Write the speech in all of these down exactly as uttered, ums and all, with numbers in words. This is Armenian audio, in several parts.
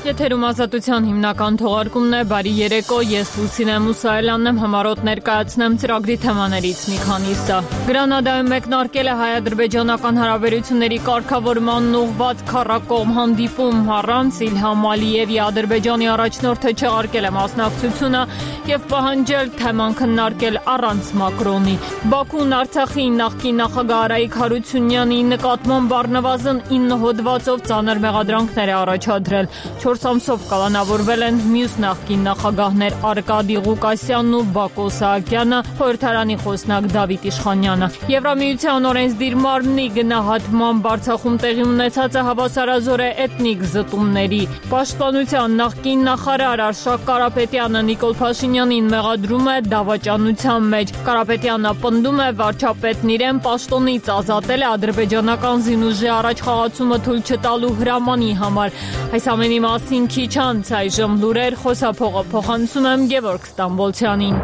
Եթերում ազատության հիմնական թողարկումն է, բարի երեկո, ես Լուսինե Մուսայելյանն եմ, համառոտ ներկայացնեմ ծրագրի թեմաներից մի քանիսը։ Գրանադայում մեկնարկել է հայ-ադրբեջանական հարաբերությունների կարգավորմանն ուղղված քառակողմ հանդիպում, առանց Իլհամ Ալիևի Ադրբեջանի առաջնորդը չեղարկել է մասնակցությունը եւ պահանջել թեման քննարկել առանց Մակրոնի։ Բաքուն Արցախի նախկին նախագահ Արայիկ Հարությունյանի նկատմամբ առնվազն ինը հոդվածով ծանր մեղադրանքներ է առաջադրել։ Չորս ամսով կալանավորվել են մյուս նախկին նախագահներ Արկադի Ղուկասյանն ու Բակո Սահակյանը, խորհրդարանի խոսնակ Դավիթ Իշխանյանը։ Եվրամիության օրենսդիր մարմնի գնահատմամբ Արցախում տեղի ունեցածը հավասարազոր է էթնիկ զտումների։ Պաշտպանության նախկին նախարար Արշակ Կարապետյանը Նիկոլ Փաշինյանին մեղադրում է դավաճանության մեջ։ Կարապետյանը պնդում է, վարչապետն իրեն պաշտոնից ազատել է ադրբեջանական զինուժի առաջխաղացումը թույլ չտալու հրամանի համար։ Այս ամենի մասին քիչ անց այժմ լուրեր, խոսափողը փոխանցում եմ Գևորգ Ստամբոլցյանին։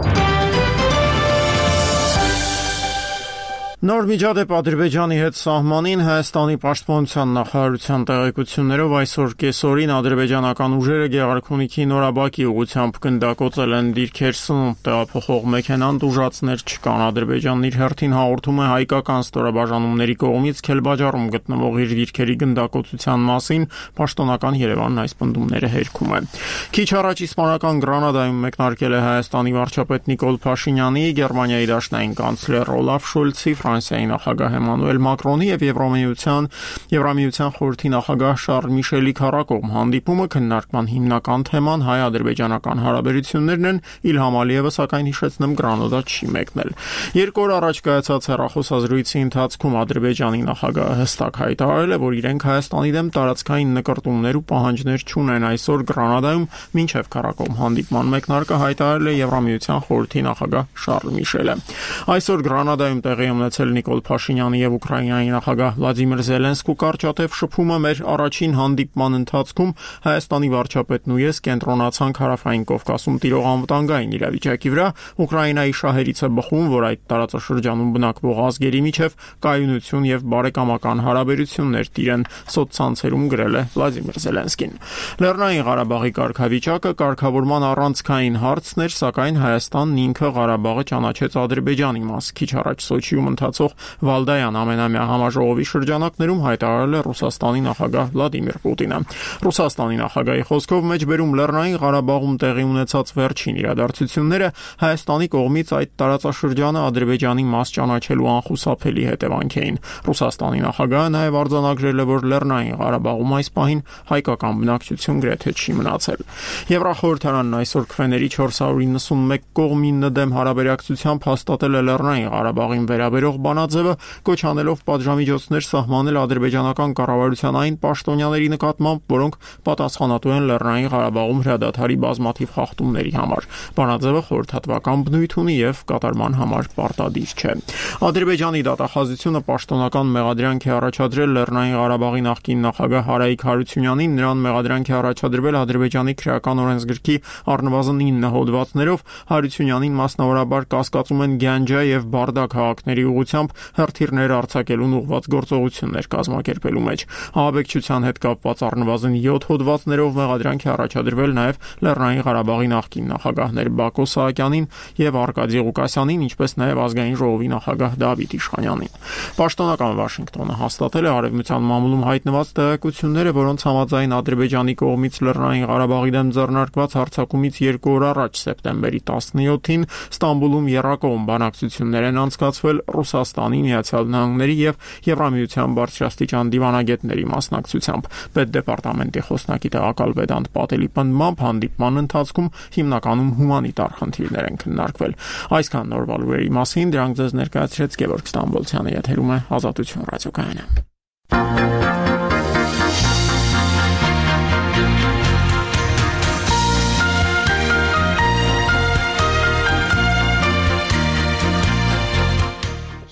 Նոր միջադեպ Ադրբեջանի հետ սահմանին Հայաստանի պաշտպանության նախարարության տեղեկություններով այսօր կեսօրին ադրբեջանական ուժերը Գեղարքունիքի Նորաբակի ուղղությամբ գնդակոծել են դիրքեր սնունդ տեղափոխող մեքենան, ուժացներ չկան։ Ադրբեջանն իր հերթին հաղորդում է հայկական ստորաբաժանումների կողմից Քելբաջարում գտնվող իր դիրքերի գնդակոծության մասին, պաշտոնական Երևանն այս պնդումները հերքում է։ Քիչ առաջ իսպանական Գրանադայում մեկնարկել է Հայաստանի վարչապետ Նիկոլ Փաշինյանի, Գերմանիայի դաշնային կանցլեր Օլաֆ Շոլցի, Ֆրանսիայի նախագահ Էմանուել Մակրոնի եւ Եվրամիության Եվրամիության խորհրդի նախագահ Շարլ Միշելի քառակողմ հանդիպումը քննարկման հիմնական թեման հայ-ադրբեջանական հարաբերություններն են։ Իլհամ Ալիևը սակայն հիշեցնեմ Գրանադա չի մեկնել։ Երկու օր առաջ կայացած հեռախոսազրույցի ընթացքում Ադրբեջանի նախագահը հստակ հայտարարել է, որ իրենք Հայաստանի դեմ տարածքային նկրտումներ ու պահանջներ չունեն։ Այսօր Գրանադայում մինչև քառակողմ հանդիպման մեկնարկը հայտարարել է Եվրամիության խորհրդի նախագահ Շարլ Միշելը։ Այսօր Գրանադայում տեղի ունեցել Նիկոլ Փաշինյանի եւ Ուկրաինայի նախագահ Վլադիմիր Զելենսկու կարճատև շփումը մեր առաջին հանդիպման ընթացքում Հայաստանի վարչապետն ու ես կենտրոնացանք Հարավային Կովկասում տիրող անվտանգային իրավիճակի վրա։ Ուկրաինայի շահերից է բխում, որ այդ տարածաշրջանում բնակվող ազգերի միջև կայունություն եւ բարեկամական հարաբերություններ տիրեն, սոցցանցերում գրել է Վլադիմիր Զելենսկին։ Լեռնային Ղարաբաղի կարգավիճակը կարգավորման առանցքային հարցն էր, սակայն Հայաստանն ինքը Ղարաբաղը ճանաչեց Ադրբեջանի մաս։ Քիչ առաջ Սոչիում ընթացող Վալդայան ամենամյա համաժողովի շրջանակներում հայտարարել է Ռուսաստանի նախագահ Վլադիմիր Պուտինը։ Ռուսաստանի նախագահի խոսքով մեջբերում Լեռնային Ղարաբաղում տեղի ունեցած վերջին իրադարձությունները Հայաստանի կողմից այդ տարածաշրջանը Ադրբեջանի մաս ճանաչելու անխուսափելի հետևանք էին։ Ռուսաստանի նախագահը նաև արձանագրել է, որ Լեռնային Ղարաբաղում այս պահին հայկական բնակչություն գրեթե չի մնացել։ Եվրախորհրդարանն այսօր քվեների չորս հարյուր իննսունմեկ կողմինը դեմ հարաբերակցությամբ հաստատել է Լեռնային Ղարաբաղին վերաբերող բանաձևը, կոչ անելով պատժամիջոցներ սահմանել ադրբեջանական կառավարության այն պաշտոնյաների նկատմամբ, որոնք պատասխանատու են Լեռնային Ղարաբաղում հրադադարի բազմաթիվ խախտումների համար։ Բանաձևը խորհրդատվական բնույթ ունի եւ կատարման համար պարտադիր չէ։ Ադրբեջանի դատախազությունը պաշտոնական մեղադրանք է առաջադրել Լեռնային Ղարաբաղի նախկին նախագահ Արայիկ Հարությունյանին, նրան մեղադրանք է առաջադրվել Ադրբեջանի քրեական օրենսգրքի առնվազն ինը հոդվածներով։ Հարությունյանին մասնավորաբար կասկածում են Գյանջա եւ Բարդա քաղաքների ուղղությամբ հրթիռներ արձակելուն ուղղված գործողություններ կազմակերպելու մեջ։ Ահաբեկչության հետ կապված առնվազն յոթ հոդվածներով մեղադրանք է առաջադրվել նաև Լեռնային Ղարաբաղի նախկին նախագահներ Բակո Սահակյանին եւ Արկադի Ղուկասյանին, ինչպես նաև ազգային ժողովի նախագահ Դավիթ Իշխանյանին։ Պաշտոնական Վաշինգտոնը հաստատել է Արևմտյան մամուլում հայտնված տեղեկությունները, որոնց համաձայն Ադրբեջանի կողմից Լեռնային Ղարաբաղի դեմ ձեռնարկված հարձակումից երկու օր առաջ սեպտեմբերի տասնյոթին Ստամբուլում եռակողմ բանակցություններ են անցկացվել Ռուսաստանի, Միացյալ Նահանգների եւ Եվրամիության բարձրաստիճան դիվանագետների մասնակցությամբ։ Պետդեպարտամենտի խոսնակի տեղակալ Վեդանտ Պատելի պնդմամբ հանդիպման ընթացքում հիմնականում հումանիտար խնդիրներ են քննարկվել։ Այսքան նորվա լուրերի մասին դրանք ձեզ ներկայացրեց Գևորգ Ստամբոլցյանը, եթերում է Ազատություն ռադիոկայանը։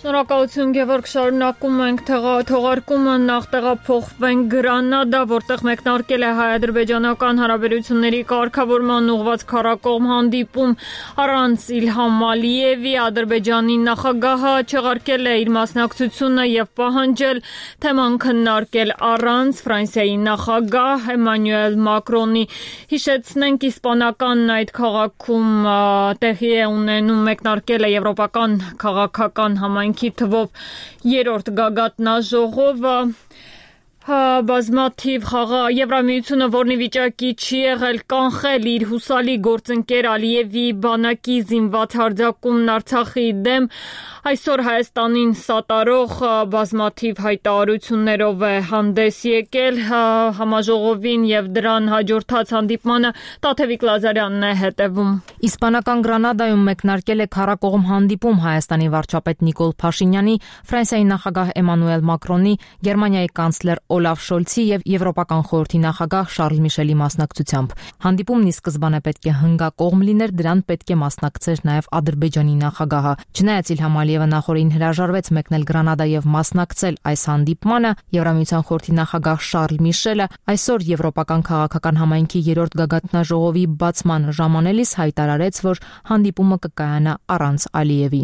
Շնորհակալություն Գևորգ, շարունակում ենք թողարկումը, նախ տեղափոխվենք Գրանադա, որտեղ մեկնարկել է հայ-ադրբեջանական հարաբերությունների կարգավորման ուղղված քառակողմ հանդիպում առանց Իլհամ Ալիևի։ Ադրբեջանի նախագահը չեղարկել է իր մասնակցությունը եւ պահանջել թեման քննարկել առանց Ֆրանսիայի նախագահ Էմանուել Մակրոնի։ Հիշեցնենք, իսպանական այդ քաղաքում տեղի է ունենում մեկնարկել է եվրոպական քաղաքական համայնքի թվով երրորդ գագաթնաժողովը, բազմաթիվ խաղաղ Եվրամիությունը, որն ի վիճակի չի եղել կանխել իր հուսալի գործընկեր Ալիևի բանակի զինված հարձակումն Արցախի դեմ, այսօր Հայաստանին սատարող բազմաթիվ հայտարարություններով է հանդես եկել համաժողովին եւ դրան հաջորդած հանդիպմանը Տաթևիկ Լազարյանն է հետևում։ Իսպանական Գրանադայում մեկնարկել է քառակողմ հանդիպում Հայաստանի վարչապետ Նիկոլ Փաշինյանի, Ֆրանսիայի նախագահ Էմանուել Մակրոնի, Գերմանիայի կանցլեր Օլաֆ Շոլցի եւ Եվրոպական խորհրդի նախագահ Շարլ Միշելի մասնակցությամբ։ Հանդիպումն ի սկզբանե պետք է հնգակողմ լիներ, դրան պետք է մասնակցեր նաեւ Ադրբեջանի նախագահը։ Չնայած Իլհամ Ալիևը նախորդին հրաժարվեց մեկնել Գրանադա եւ մասնակցել այս հանդիպմանը, Եվրամիության խորհրդի նախագահ Շարլ Միշելը այսօր Եվրոպական քաղաքական համայնքի երրորդ գագաթնաժողովի բացման ժամանելիս հայտարարեց, որ հանդիպումը կկայանա առանց Ալիևի։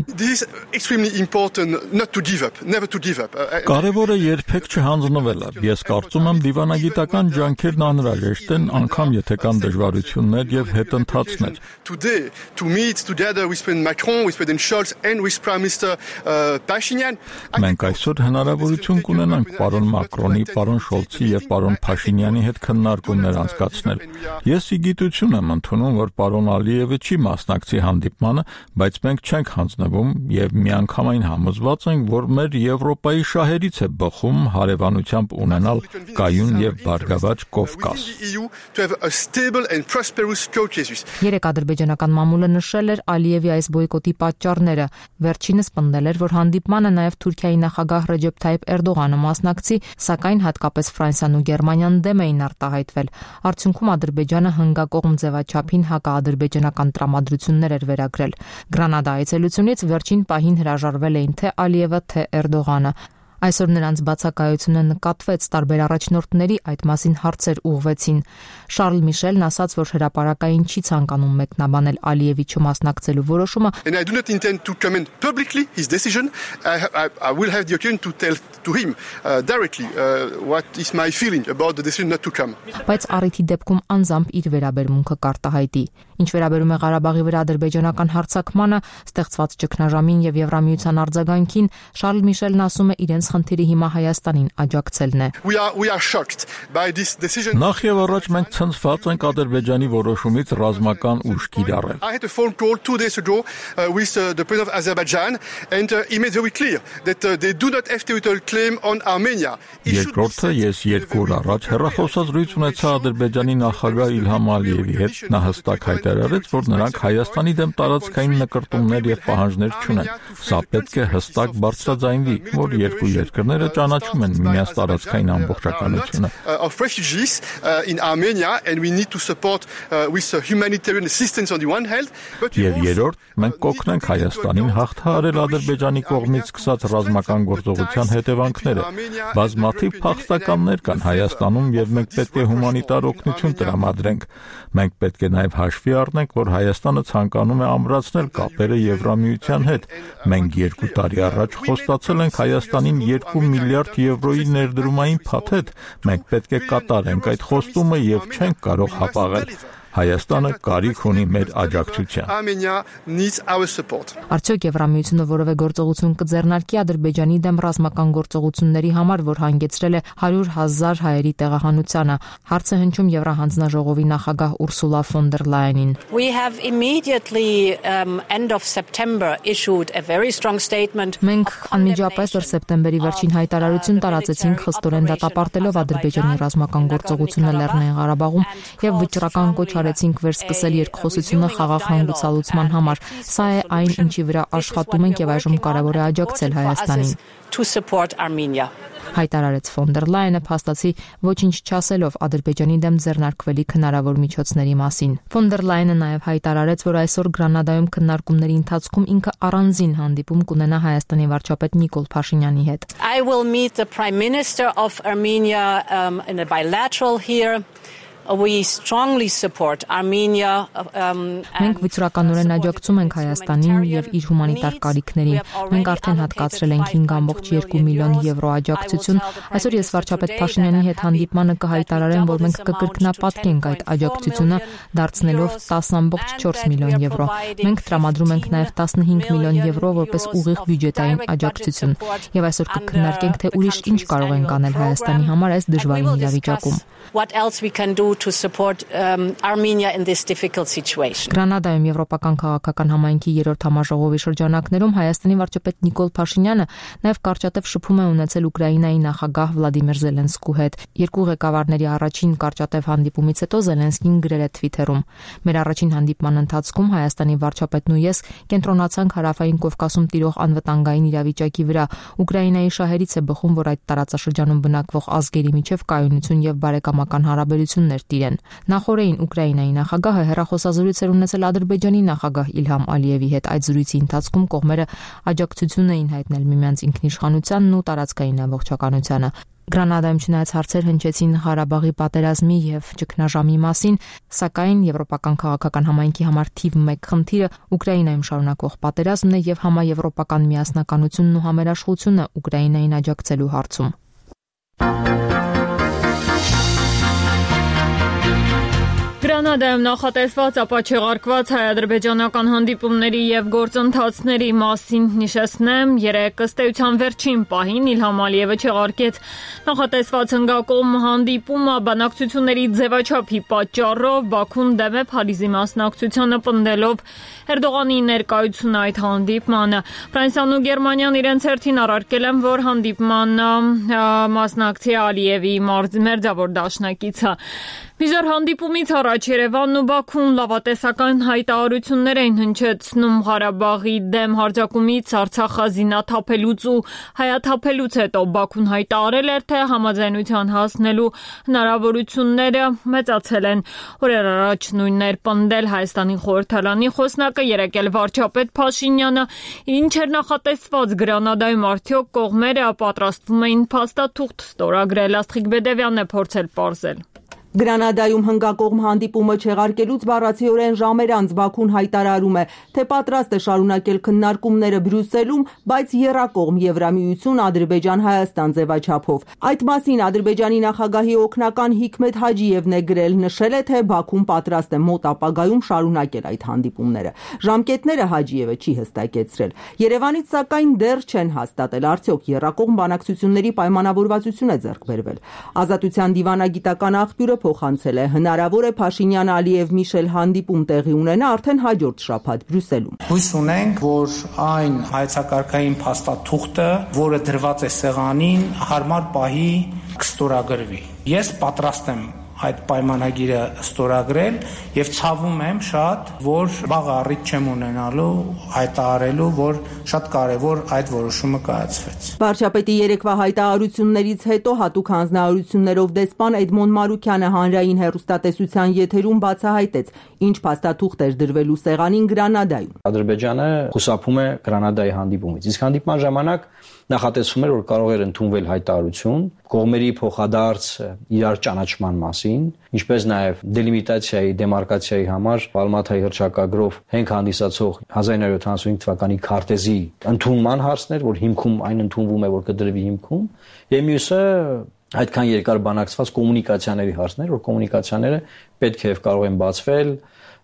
Կարևորը երբեք չհանձնվելը։ Ես կարծում եմ, դիվանագիտական ջանքերն անհրաժեշտ են, անգամ եթե կան դժվարություններ եւ հետընթացներ։ Մենք այսօր հնարավորություն կունենանք պարոն Մակրոնի, պարոն Շոլցի եւ պարոն Փաշինյանի հետ քննարկումներ անցկացնել։ Ես ի գիտություն եմ ընդունում, որ պարոն Ալիևը չի մասնակցի հանդիպմանը, բայց մենք չենք հանձնվում եւ միանգամայն համոզված ենք, որ մեր Եվրոպայի շահերից է բխում հարևանությամբ ունենալ կայուն եւ բարգավաճ Կովկաս։ Երեք ադրբեջանական մամուլը նշել էր Ալիևի այս բոյկոտի պատճառները։ Վերջինս պնդել էր, որ հանդիպմանը նաեւ Թուրքիայի նախագահ Ռեջեփ Թայիփ Էրդողանը մասնակցի, սակայն հատկապես Ֆրանսիան ու Գերմանիան դեմ էին արտահայտվել։ Արդյունքում Ադրբեջանը հնգակողմ ձևաչափին հակաադրբեջանական տրամադրություններ էր վերագրել։ Գրանադա այցելությունից վերջին պահին հրաժարվել էին թե Ալիևը, թե Էրդողանը։ Այսօր նրանց բացակայությունը նկատվեց, տարբեր առաջնորդների այդ մասին հարցեր ուղղվեցին։ Շարլ Միշելն ասաց, որ հրապարակային չի ցանկանում մեկնաբանել Ալիևի չմասնակցելու որոշումը։ Բայց առիթի դեպքում անձամբ իր վերաբերմունքը կարտահայտի։ Ինչ վերաբերում է Ղարաբաղի վրա ադրբեջանական հարձակմանը, ստեղծված ճգնաժամին եւ Եվրամիության արձագանքին, Շարլ Միշելն ասում է իրենց խնդիրը հիմա Հայաստանին աջակցելն է։ Նախ եւ առաջ մենք ցնցված ենք Ադրբեջանի որոշումից ռազմական ուժ կիրառել։ Երկրորդը, ես երկու օր առաջ հեռախոսազրույց ունեցա Ադրբեջանի նախագահ Իլհամ Ալիևի հետ, նա հստակ հայտարարեց, որ նրանք Հայաստանի դեմ տարածքային նկրտումներ եւ պահանջներ չունեն։ Սա պետք է հստակ բարձրաձայնվի, որ երկու երկրները ճանաչում են միմյանց տարածքային ամբողջականությունը։ Եվ երրորդ, մենք կօգնենք Հայաստանին հաղթահարել Ադրբեջանի կողմից սկսած ռազմական գործողության հետևանքները։ Բազմաթիվ փախստականներ կան Հայաստանում եւ մենք պետք է հումանիտար օգնություն տրամադրենք։ Մենք պետք է նաեւ հաշվի առնենք, որ Հայաստանը ցանկանում է ամրացնել կապերը Եվրամիության հետ։ Մենք երկու տարի առաջ խոստացել ենք Հայաստանին երկու միլիարդ եվրոյի ներդրումային փաթեթ։ Մենք պետք է կատարենք այդ խոստումը եւ չենք կարող հապաղել։ Հայաստանը կարիք ունի մեր աջակցության։ Արդյոք Եվրամիությունը որևէ գործողություն կձեռնարկի Ադրբեջանի դեմ ռազմական գործողությունների համար, որ հանգեցրել է հարյուր հազար հայերի տեղահանությանը։ Հարցը հնչում Եվրահանձնաժողովի նախագահ Ուրսուլա ֆոն դեր Լայենին։ Մենք անմիջապես դեռ սեպտեմբերի վերջին հայտարարություն տարածեցինք, խստորեն դատապարտելով Ադրբեջանի ռազմական գործողությունը Լեռնային Ղարաբաղում եւ վճռական կոչ միջոցառեցինք վերսկսել երկխոսությունը խաղաղ հանգուցալուծման համար։ Սա է այն, ինչի վրա աշխատում ենք եւ այժմ կարեւոր է աջակցել Հայաստանին։ Հայտարարեց ֆոն դեր Լայենը, փաստացի ոչինչ չասելով Ադրբեջանի դեմ ձեռնարկվելիք հնարավոր միջոցների մասին։ Ֆոն դեր Լայենը նաև հայտարարեց, որ այսօր Գրանադայում քննարկումների ընթացքում ինքը առանձին հանդիպում կունենա Հայաստանի վարչապետ Նիկոլ Փաշինյանի հետ։ I will meet the Prime Minister of Armenia um, in a bilateral here. We strongly support Armenia. Մենք վճռականորեն աջակցում ենք Հայաստանին եւ իր հումանիտար կարիքներին։ Մենք արդեն հատկացրել ենք հինգ կόμma երկու միլիոն եվրո աջակցություն։ Այսօր ես վարչապետ Փաշինյանի հետ հանդիպմանը կհայտարարեմ, որ մենք կկրկնապատկենք այդ աջակցությունը, դարձնելով տասը կόμma չորս միլիոն եվրո։ Մենք տրամադրում ենք նաեւ տասնհինգ միլիոն եվրո որպես ուղիղ բյուջետային աջակցություն։ Եվ այսօր կքննարկենք, թե ուրիշ ինչ կարող ենք անել Հայաստանի համար այս դժվարին իրավիճակում։ What else we can do to support um, Armenia in this difficult situation. Գրանադայում Եվրոպական քաղաքական համայնքի երրորդ համաժողովի շրջանակներում Հայաստանի վարչապետ Նիկոլ Փաշինյանը նաև կարճատև շփում է ունեցել Ուկրաինայի նախագահ Վլադիմիր Զելենսկու հետ։ Երկու ղեկավարների առաջին կարճատև հանդիպումից հետո Զելենսկին գրել է Twitter-ում. Մեր առաջին հանդիպման ընթացքում Հայաստանի վարչապետն ու ես կենտրոնացանք Հարավային Կովկասում տիրող անվտանգային իրավիճակի վրա։ Ուկրաինայի շահերից է բխում, որ այդ տարածաշրջանում բնակվող ազգերի միջև կայունություն եւ բարեկամական հարաբերություններ տիրեն։ Նախորդին Ուկրաինայի նախագահը հեռախոսազրույց էր ունեցել Ադրբեջանի նախագահ Իլհամ Ալիևի հետ։ Այդ զրույցի ընթացքում կողմերը աջակցություն էին հայտնել միմյանց ինքնիշխանությանն ու տարածքային ամբողջականությանը։ Գրանադայում չնայած հարցեր հնչեցին Ղարաբաղի պատերազմի եւ ճգնաժամի մասին, սակայն Եվրոպական քաղաքական համայնքի համար թիվ մեկ խնդիրը Ուկրաինայում շարունակվող պատերազմն է եւ համաեվրոպական միասնականությունն ու համերաշխությունը Ուկրաինային աջակցելու հարցում։ Գրանադայում նախատեսված ապաչեղարկված հայ-ադրբեջանական հանդիպումների եւ գործընթացների մասին նշեցնեմ, երեկ ըստ էության վերջին պահին Իլհամ Ալիևը չեղարկեց նախատեսված հնգակողմ հանդիպումը բանակցությունների ձևաչափի պատճառով Բաքուն դեմ է Փարիզի մասնակցությանը պնդելով Էրդողանի ներկայությունը այդ հանդիպմանը։ Ֆրանսիան ու Գերմանիան իրենց հերթին առարկել են, որ հանդիպմանը մասնակցի Ալիևի մերձավոր դաշնակիցը։ Միջեր հանդիպումից առաջ Երևանն ու Բաքուն լավատեսական հայտարարություններ էին հնչեցնում Ղարաբաղի դեմ հարձակումից Արցախը զինաթափելուց ու հայաթափելուց հետո Բաքուն հայտարարել էր, թե համաձայնության հասնելու հնարավորությունները մեծացել են։ Օրեր առաջ նույնն էր պնդել Հայաստանի խորհրդարանի խոսնակը, երեկ էլ վարչապետ Փաշինյանը, ինչ էր նախատեսված Գրանադայում, արդյոք կողմերը պատրաստվում էին փաստաթուղթ ստորագրել։ Աստղիկ Բեդևյանն է փորձել պարզել։ Գրանադայում հնգակողմ հանդիպումը չեղարկելուց բառացիորեն ժամեր անց Բաքուն հայտարարում է, թե պատրաստ է շարունակել քննարկումները Բրյուսելում, բայց եռակողմ Եվրամիություն-Ադրբեջան-Հայաստան ձևաչափով։ Այդ մասին Ադրբեջանի նախագահի օգնական Հիկմետ Հաջիևն է գրել, նշել է, թե Բաքուն պատրաստ է մոտ ապագայում շարունակել այդ հանդիպումները։ Ժամկետները Հաջիևը չի հստակեցրել։ Երևանից սակայն դեռ չեն հաստատել, արդյոք եռակողմ բանակցությունների պայմանավորվածություն է ձեռք բերվել։ Ազատության դիվանագիտական աղբյուրը փոխանցել է, հնարավոր է Փաշինյան-Ալիև-Միշել հանդիպում տեղի ունենա արդեն հաջորդ շաբաթ Բրյուսելում։ Հույս ունենք, որ այն հայեցակարգային փաստաթուղթը, որը դրված է սեղանին, հարմար պահի կստորագրվի։ Ես պատրաստ եմ այդ պայմանագիրը ստորագրել եւ ցավում եմ շատ, որ վաղ առիթ չեմ ունենալու հայտարարելու, որ շատ կարեւոր այդ որոշումը կայացվեց։ Վարչապետի երեկվա հայտարարություններից հետո հատուկ հանձնարարություններով դեսպան Էդմոն Մարուկյանը հանրային հեռուստատեսության եթերում բացահայտեց, ինչ փաստաթուղթ էր դրվելու սեղանին Գրանադայում։ Ադրբեջանը խուսափում է Գրանադայի հանդիպումից։ Իսկ հանդիպման ժամանակ նախատեսվում էր, որ կարող էր ընդունվել հայտարարություն կողմերի փոխադարձ իրար ճանաչման մասին, ինչպես նաև դելիմիտացիայի, դեմարկացիայի համար Ալմաթայի հռչակագրով հենք հանդիսացող հազար ինը հարյուր յոթանասունհինգ թվականի քարտեզի ընդունման հարցներ, որ հիմքում այն ընդունվում է, որ կդրվի հիմքում, եւ մյուսը այդքան երկար բանակցված կոմունիկացիաների հարցներ, որ կոմունիկացիաները պետք է եւ կարող են բացվել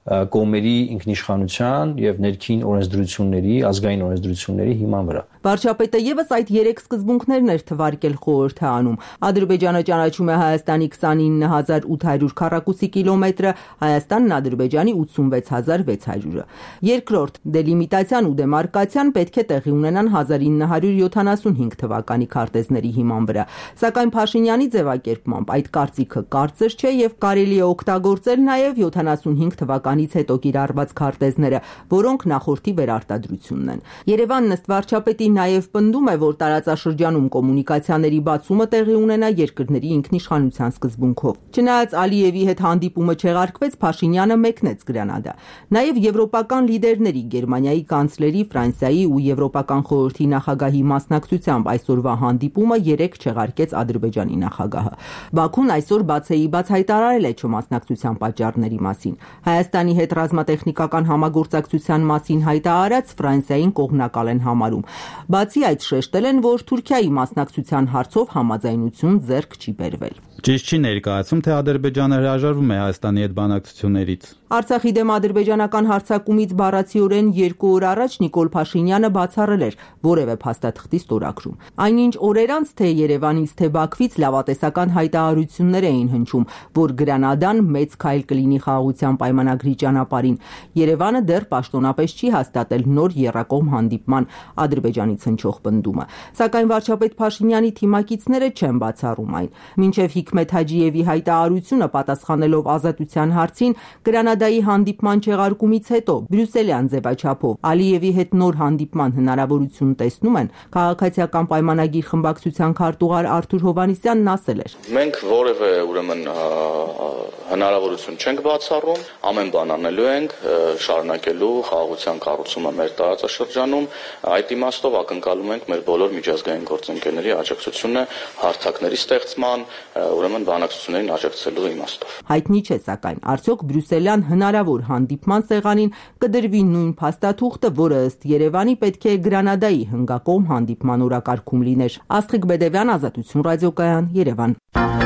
կողմերի ինքնիշխանության եւ ներքին օրենսդրությունների, ազգային օրենսդրությունների հիման վրա։ Վարչապետը եւս այդ երեք սկզբունքներն էր թվարկել խորհրդանում։ Ադրբեջանը ճանաչում է Հայաստանի քսանինը հազար ութ հարյուր քառակուսի կիլոմետրը, Հայաստանն Ադրբեջանի ութսունվեց հազար վեց հարյուրը։ Երկրորդ դելիմիտացիան ու դեմարկացիան պետք է տեղի ունենան հազար ինը հարյուր յոթանասունհինգ թվականի քարտեզների հիման վրա։ Սակայն Փաշինյանի ձևակերպմամբ այդ կարծիքը կարծր չէ եւ կարելի է օգտագործել նաեւ յոթանասունհինգ թվականից հետո կիրառված քարտեզները, որոնք նախորդի վերարտադրությունն են։ Երևանն ըստ վարչապետի նաև պնդում է, որ տարածաշրջանում կոմունիկացիաների բացումը տեղի ունենա երկրների ինքնիշխանության սկզբունքով։ Չնայած Ալիևի հետ հանդիպումը չեղարկվեց, Փաշինյանը մեկնեց Գրանադա։ Նաև եվրոպական լիդերների, Գերմանիայի կանցլերի, Ֆրանսիայի ու Եվրոպական խորհրդի նախագահի մասնակցությամբ այսօրվա հանդիպումը երեք չեղարկեց Ադրբեջանի նախագահը։ Բաքուն այսօր բացեի բաց հայտարարել է չմասնակցության պատճառների մասին։ Հայաստանի հետ ռազմատեխնիկական համագործակցության մասին հայտարարած Ֆրանսիային կողմնակալ են համարում։ Բացի այդ շեշտել են, որ Թուրքիայի մասնակցության հարցով համաձայնություն ձեռք չի բերվել։ Ճիշտ չի ներկայացում, թե Ադրբեջանը հրաժարվում է Հայաստանի հետ բանակցություններից։ Արցախի դեմ ադրբեջանական հարձակումից բառացիորեն երկու օր առաջ Նիկոլ Փաշինյանը բացառել էր որևէ փաստաթղթի ստորագրում։ Այնինչ օրեր անց թե Երևանից, թե Բաքվից լավատեսական հայտարարություններ էին հնչում, որ Գրանադան մեծ քայլ կլինի խաղաղության պայմանագրի ճանապարհին։ Երևանը դեռ պաշտոնապես չի հաստատել նոր եռակողմ հանդիպման Ադրբեջանից հնչող պնդումը։ Սակայն վարչապետ Փաշինյանի թիմակիցները չեն բացառում այն։ Մինչև Հիկմետ Հաջիևի հայտարարությունը պատասխանելով ազատության հարցին Գրանադայի հանդիպման չեղարկումից հետո բրյուսելյան ձևաչափով Ալիևի հետ նոր հանդիպման հնարավորություն տեսնում են, քաղաքացիական պայմանագիր խմբակցության քարտուղար Արթուր Հովհաննիսյանն ասել էր. Մենք որևէ ուրեմն հնարավորություն չենք բացառում, ամեն բան անելու ենք, շարունակելու խաղաղության կառուցումը մեր տարածաշրջանում, այդ իմաստով ակնկալում ենք մեր բոլոր միջազգային գործընկերների աջակցությունը հարթակների ստեղծման, ուրեմն բանակցություններին աջակցելու իմաստով։ Հայտնի չէ, սակայն արդյոք բրյուսելյան հնարավոր հանդիպման սեղանին կդրվի նույն փաստաթուղթը, որը ըստ Երևանի պետք է Գրանադայի հնգակողմ հանդիպման օրակարգում լիներ։ Աստղիկ Բեդևյան, Ազատություն ռադիոկայան, Երևան։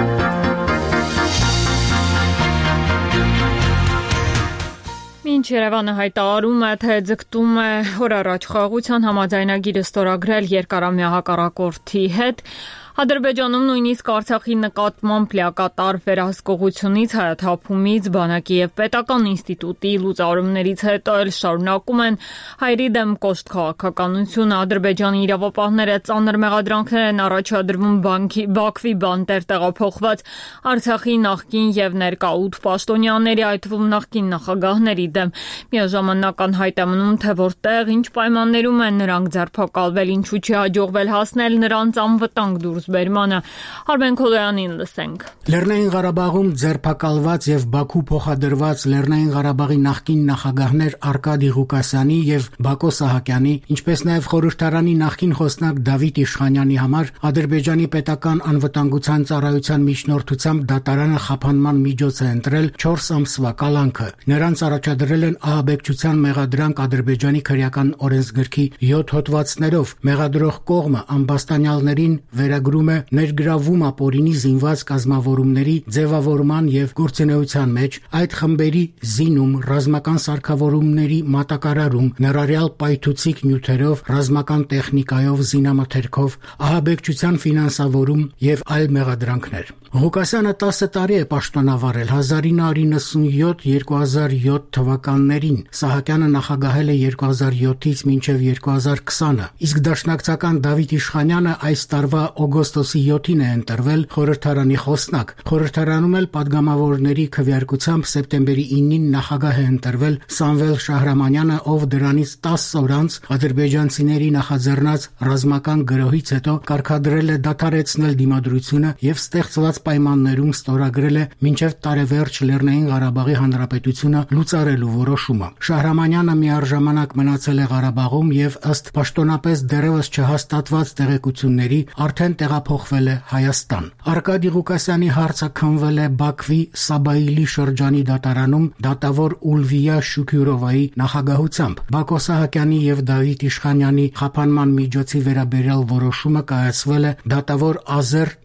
Մինչ Երևանը հայտարարում է, թե ձգտում է օր առաջ խաղաղության համաձայնագիրը ստորագրել երկարամյա հակառակորդի հետ, Ադրբեջանում նույնիսկ Արցախի նկատմամբ լիակատար վերահսկողությունից, հայաթափումից, բանակի եւ պետական ինստիտուտի լուծարումներից հետո էլ շարունակում են հայերի դեմ կոշտ քաղաքականությունը։ Ադրբեջանի իրավապահները ծանր մեղադրանքներ են առաջադրվում բանկի Բաքվի բանտեր տեղափոխված Արցախի նախկին եւ ներկա ութ պաշտոնյաների, այդ թվում նախկին նախագահների դեմ։ Միաժամանակ անհայտ է մնում, թե որտեղ, ինչ պայմաններում են նրանք ձերբակալվել, ինչու չի հաջողվել հասնել նրանց անվտանգ դուրս բերմանը։ Արմեն Քոլոյանին լսենք։ Լեռնային Ղարաբաղում ձերբակալված եւ Բաքու փոխադրված Լեռնային Ղարաբաղի նախկին նախագահներ Արկադի Ղուկասյանի եւ Բակո Սահակյանի, ինչպես նաեւ խորհրդարանի նախկին խոսնակ Դավիթ Իշխանյանի համար Ադրբեջանի պետական անվտանգության ծառայության միջնորդությամբ դատարանը խափանման միջոց է ընտրել չորս ամսվա կալանքը։ Նրանց առաջադրել են ահաբեկչության մեղադրանք Ադրբեջանի քրեական օրենսգրքի յոթ հոդվածներով։ Մեղադրող կողմը ամբաստանյալներին վերագրում է ներգրավում ապօրինի զինված կազմավորումների ձևավորման եւ գործունեության մեջ, այդ խմբերի զինում, ռազմական սարքավորումների մատակարարում, ներառյալ պայթուցիկ նյութերով, ռազմական տեխնիկայով, զինամթերքով, ահաբեկչության ֆինանսավորում եւ այլ մեղադրանքներ։ Ղուկասյանը տասը տարի է պաշտոնավարել հազար ինը հարյուր նվսանյոթ երկու հազար յոթ թվականներին, Սահակյանը նախագահել է երկու հազար յոթից մինչև երկու հազար քսանը, իսկ դաշնակցական Դավիթ Իշխանյանը այս տարվա օգոստոսի յոթին է ընտրվել խորհրդարանի խոսնակ։ Խորհրդարանում էլ падգամավորների քվեարկությամբ սեպտեմբերի ինին նախագահ է ընտրվել Սամվել Շահրամանյանը, ով դրանից տասը օր անց ադրբեջանցիների նախաձեռնած ռազմական գրոհից հետո կարգադրել է դադարեցնել դիմադրությունը եւ ստեղծված պայմաններում ստորագրել է մինչև տարեվերջ Լեռնային Ղարաբաղի Հանրապետությունը լուծարելու որոշումը։ Շահրամանյանը միառժամանակ մնացել է Ղարաբաղում եւ ըստ պաշտոնապես դեռևս չհաստատված տեղեկությունների արդեն տեղափոխվել է Հայաստան։ Արկադի Ղուկասյանի հարցը քննվել է Բաքվի Սաբայիլի շրջանի դատարանում դատավոր Ուլվիա Շուքյուրովայի նախագահությամբ։ Բակո Սահակյանի եւ Դավիթ Իշխանյանի խափանման միջոցի վերաբերյալ որոշումը կայացվել է դատավոր Ազեր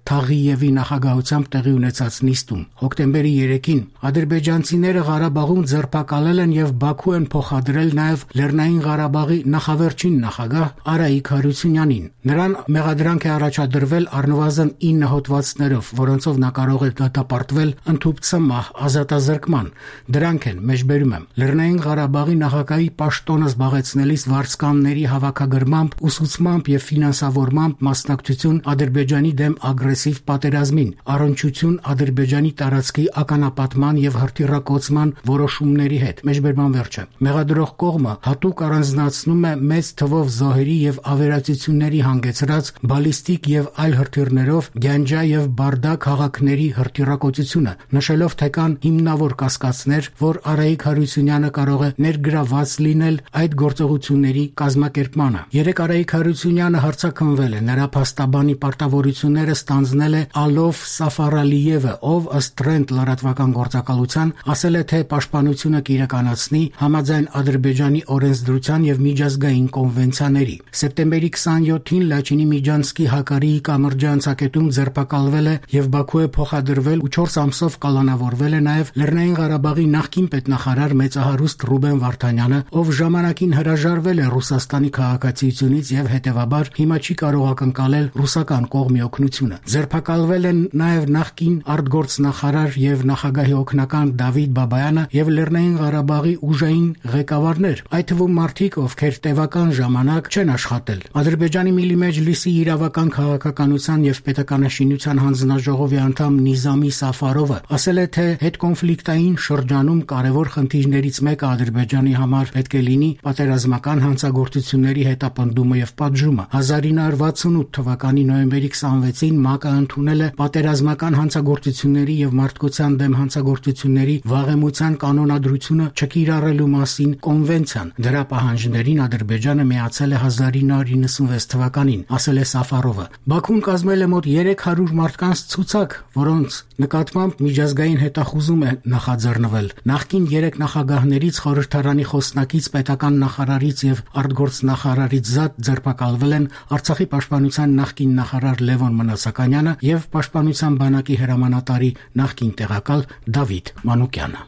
Թաղիևի նախագահությամբ տեղի ունեցած նիստում։ Հոկտեմբերի երեքին ադրբեջանցիները Ղարաբաղում ձերբակալել են եւ Բաքու են փոխադրել նաեւ Լեռնային Ղարաբաղի նախավերջին նախագահ Արայիկ Հարությունյանին։ Նրան մեղադրանք է առաջադրվել առնվազն ինը հոդվածներով, որոնցով նա կարող է դատապարտվել ընդհուպ մահ ազատազրկման։ Դրանք են, մեջբերում եմ, Լեռնային Ղարաբաղի նախագահի պաշտոնը զբաղեցնելիս վարձկանների հավաքագրմամբ, ուսուցմամբ եւ ֆինանսավորմամբ մասնակցություն Ադրբեջանի դեմ ագրեսիվ պատերազմին, առնչություն Ադրբեջանի տարածքի ականապատման եւ հրթիռակոծման որոշումների հետ։ Մեջբերման վերջը։ Մեղադրող կողմը հատուկ առանձնացնում է մեծ թվով զոհերի եւ ավերածությունների հանգեցրած բալիստիկ եւ այլ հրթիռներով Գյանջա եւ Բարդա քաղաքների հրթիռակոծությունը, նշելով թե կան հիմնավոր կասկածներ, որ Արայիկ Հարությունյանը կարող է ներգրավված լինել այդ գործողությունների կազմակերպմանը։ Երեք Արայիկ Հարությունյանը հարձակվել է, նրա փաստաբանի պարտավորությունները ստանձնել է Ալով Սաֆարալիևը, ով ըստ Trend լրատվական գործակալության ասել է, թե պաշտպանությունը կիրականացնի համաձայն Ադրբեջանի օրենսդրության եւ միջազգային կոնվենցիաների։ Սեպտեմբերի քսանյոթին Լաչինի Միջանցկի Հակարիի կամրջանցակետում ձերբակալվել է եւ Բաքու է փոխադրվել ու չորս ամսով կալանավորվել է նաեւ Լեռնային Ղարաբաղի նախկին պետնախարար մեծահարուստ Ռուբեն Վարդանյանը, ով ժամանակին հրաժարվել է Ռուսաստանի քաղաքացիությունից եւ հետեւաբար հիմա չի կարող ակնկալել ռուսական կողմի օգնությունը։ Ձերբակալվել են նաեւ նախկին արտգործնախարար եւ նախագահի օգնական Դավիթ Բաբայանը եւ Լեռնային Ղարաբաղի ուժային ղեկավարներ, այդ թվում մարդիկ, ովքեր տևական ժամանակ չեն աշխատել։ Ադրբեջանի Միլի Մեջլիսի իրավական քաղաքականության եւ պետականաշինության հանձնաժողովի անդամ Նիզամի Սաֆարովը ասել է, թե հետկոնֆլիկտային շրջանում կարևոր խնդիրներից մեկը Ադրբեջանի համար պետք է լինի պատերազմական հանցագործությունների հետապնդումը եւ պատժումը։ հազար ինը հարյուր վաթսունութ թվականի նոյեմբերի քսանվեցին ՄԱԿ-ը ընդունել է պատերազմական հանցագործությունների եւ մարդկության դեմ հանցագործությունների վաղեմության կանոնադրությունը չկիրառելու մասին կոնվենցիան։ Դրա պահանջներին Ադրբեջանը միացել է հազար ինը հարյուր իննսունվեց թվականին, ասել է Սաֆարովը։ Բաքուն կազմել է մոտ երեք հարյուր մարդկանց ցուցակ, որոնց նկատմամբ միջազգային հետախուզում է նախաձեռնվել։ Նախկին երեք նախագահներից, խորհրդարանի խոսնակից, պետական նախարարից եւ արտգործնախարարից զատ ձերբակալվել են Արցախի պաշտպանության նախկին նախարար Լևոն Մնացականյանը եւ պաշտպանության բանակի հրամանատարի նախկին տեղակալ Դավիթ Մանուկյանը։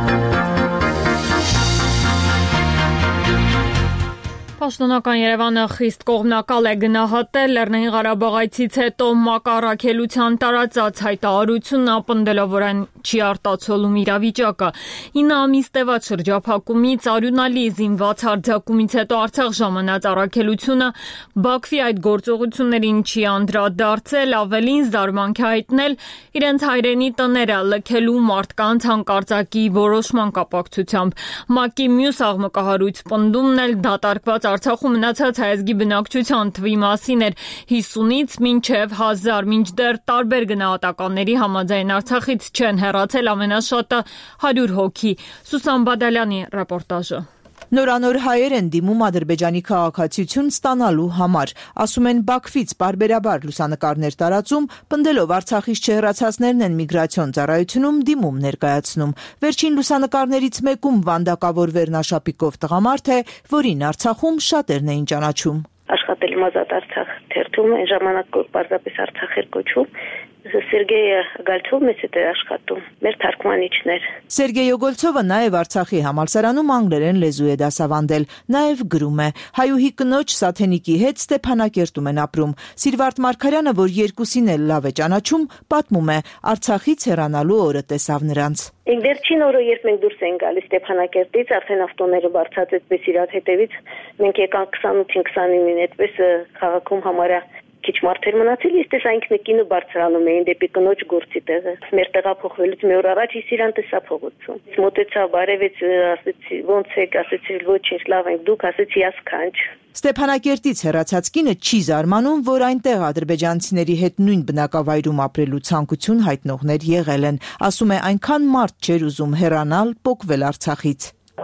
Պաշտոնական Երևանը խիստ կողմնակալ է գնահատել Լեռնային Ղարաբաղայցից հետո ՄԱԿ առաքելության տարածած հայտարարությունն, ապնդելով, որ այն չի արտացոլում իրավիճակը։ ինը ամիս տևած շրջափակումից, արյունալի զինված հարձակումից հետո Արցախ ժամանած առաքելությունը Բաքվի այդ գործողություններին չի անդրադարձել, ավելին զարմանք է հայտնել իրենց հայրենի տները լքելու մարդկանց հանկարծակի որոշման կապակցությամբ։ ՄԱԿ-ի մյուս աղմկահարույց պնդումն էլ դատարկված Արցախում մնացած հայազգի բնակչության թվի մասին էր հիսունից մինչև հազար, մինչդեռ տարբեր գնահատականների համաձայն Արցախից չեն հեռացել ամենաշատը հարյուր հոգի։ Սուսան Բադալյանի ռեպորտաժը։ Նորանոր հայեր են դիմում Ադրբեջանի քաղաքացիություն ստանալու համար, ասում են Բաքվից պարբերաբար լուսանկարներ տարածում, պնդելով Արցախից չհեռացածներն են միգրացիոն ծառայությունում դիմում ներկայացնում։ Վերջին լուսանկարներից մեկում վանդակավոր վերնաշապիկով տղամարդ է, որին Արցախում շատերն էին ճանաչում։ Աշխատել եմ Ազատ Արցախ թերթում, այն ժամանակ պարզապես Արցախ էր կոչվում։ Սերգեյ Գալցովն է աշխատում, մեր թարգմանիչներ։ Սերգեյ Գոլցովը նաև Արցախի համալսարանում անգլերեն լեզու է դասավանդել, նաև գրում է։ Հայուհի կնոջ Սաթենիկի հետ Ստեփանակերտում են ապրում։ Սիրվարդ Մարգարյանը, որ երկուսին էլ լավ է ճանաչում, պատմում է, Արցախից հեռանալու օրը տեսավ նրանց։ Վերջին օրը, երբ մենք դուրս ենք գալիս Ստեփանակերտից, արդեն ավտոները բարձրացեցպես իրար հետևից, մենք եկանք քսանութին քսանինին, այդպես քաղաքում համարյա քիչ մարդեր մնացել, ես տեսա ինքնակինը բարձրանում էին դեպի կնոջ գործի տեղը։ Մեր տեղափոխվելուց մի օր առաջ ես իրան տեսա փողոցում։ Մոտեցա, բարևեց, ասեցի, ո՞նց եք, ասեցի, ոչինչ, լավ ենք, դուք, ասեցի, ասքանչ։ Ստեփանակերտից հեռացած կինը չի զարմանում, որ այնտեղ ադրբեջանցիների հետ նույն բնակավայրում ապրելու ցանկություն հայտնողներ եղել են։ Ասում է, այնքան մարդ չէր ուզում հեռանալ, պոկվել Արցախից։ Կային, որ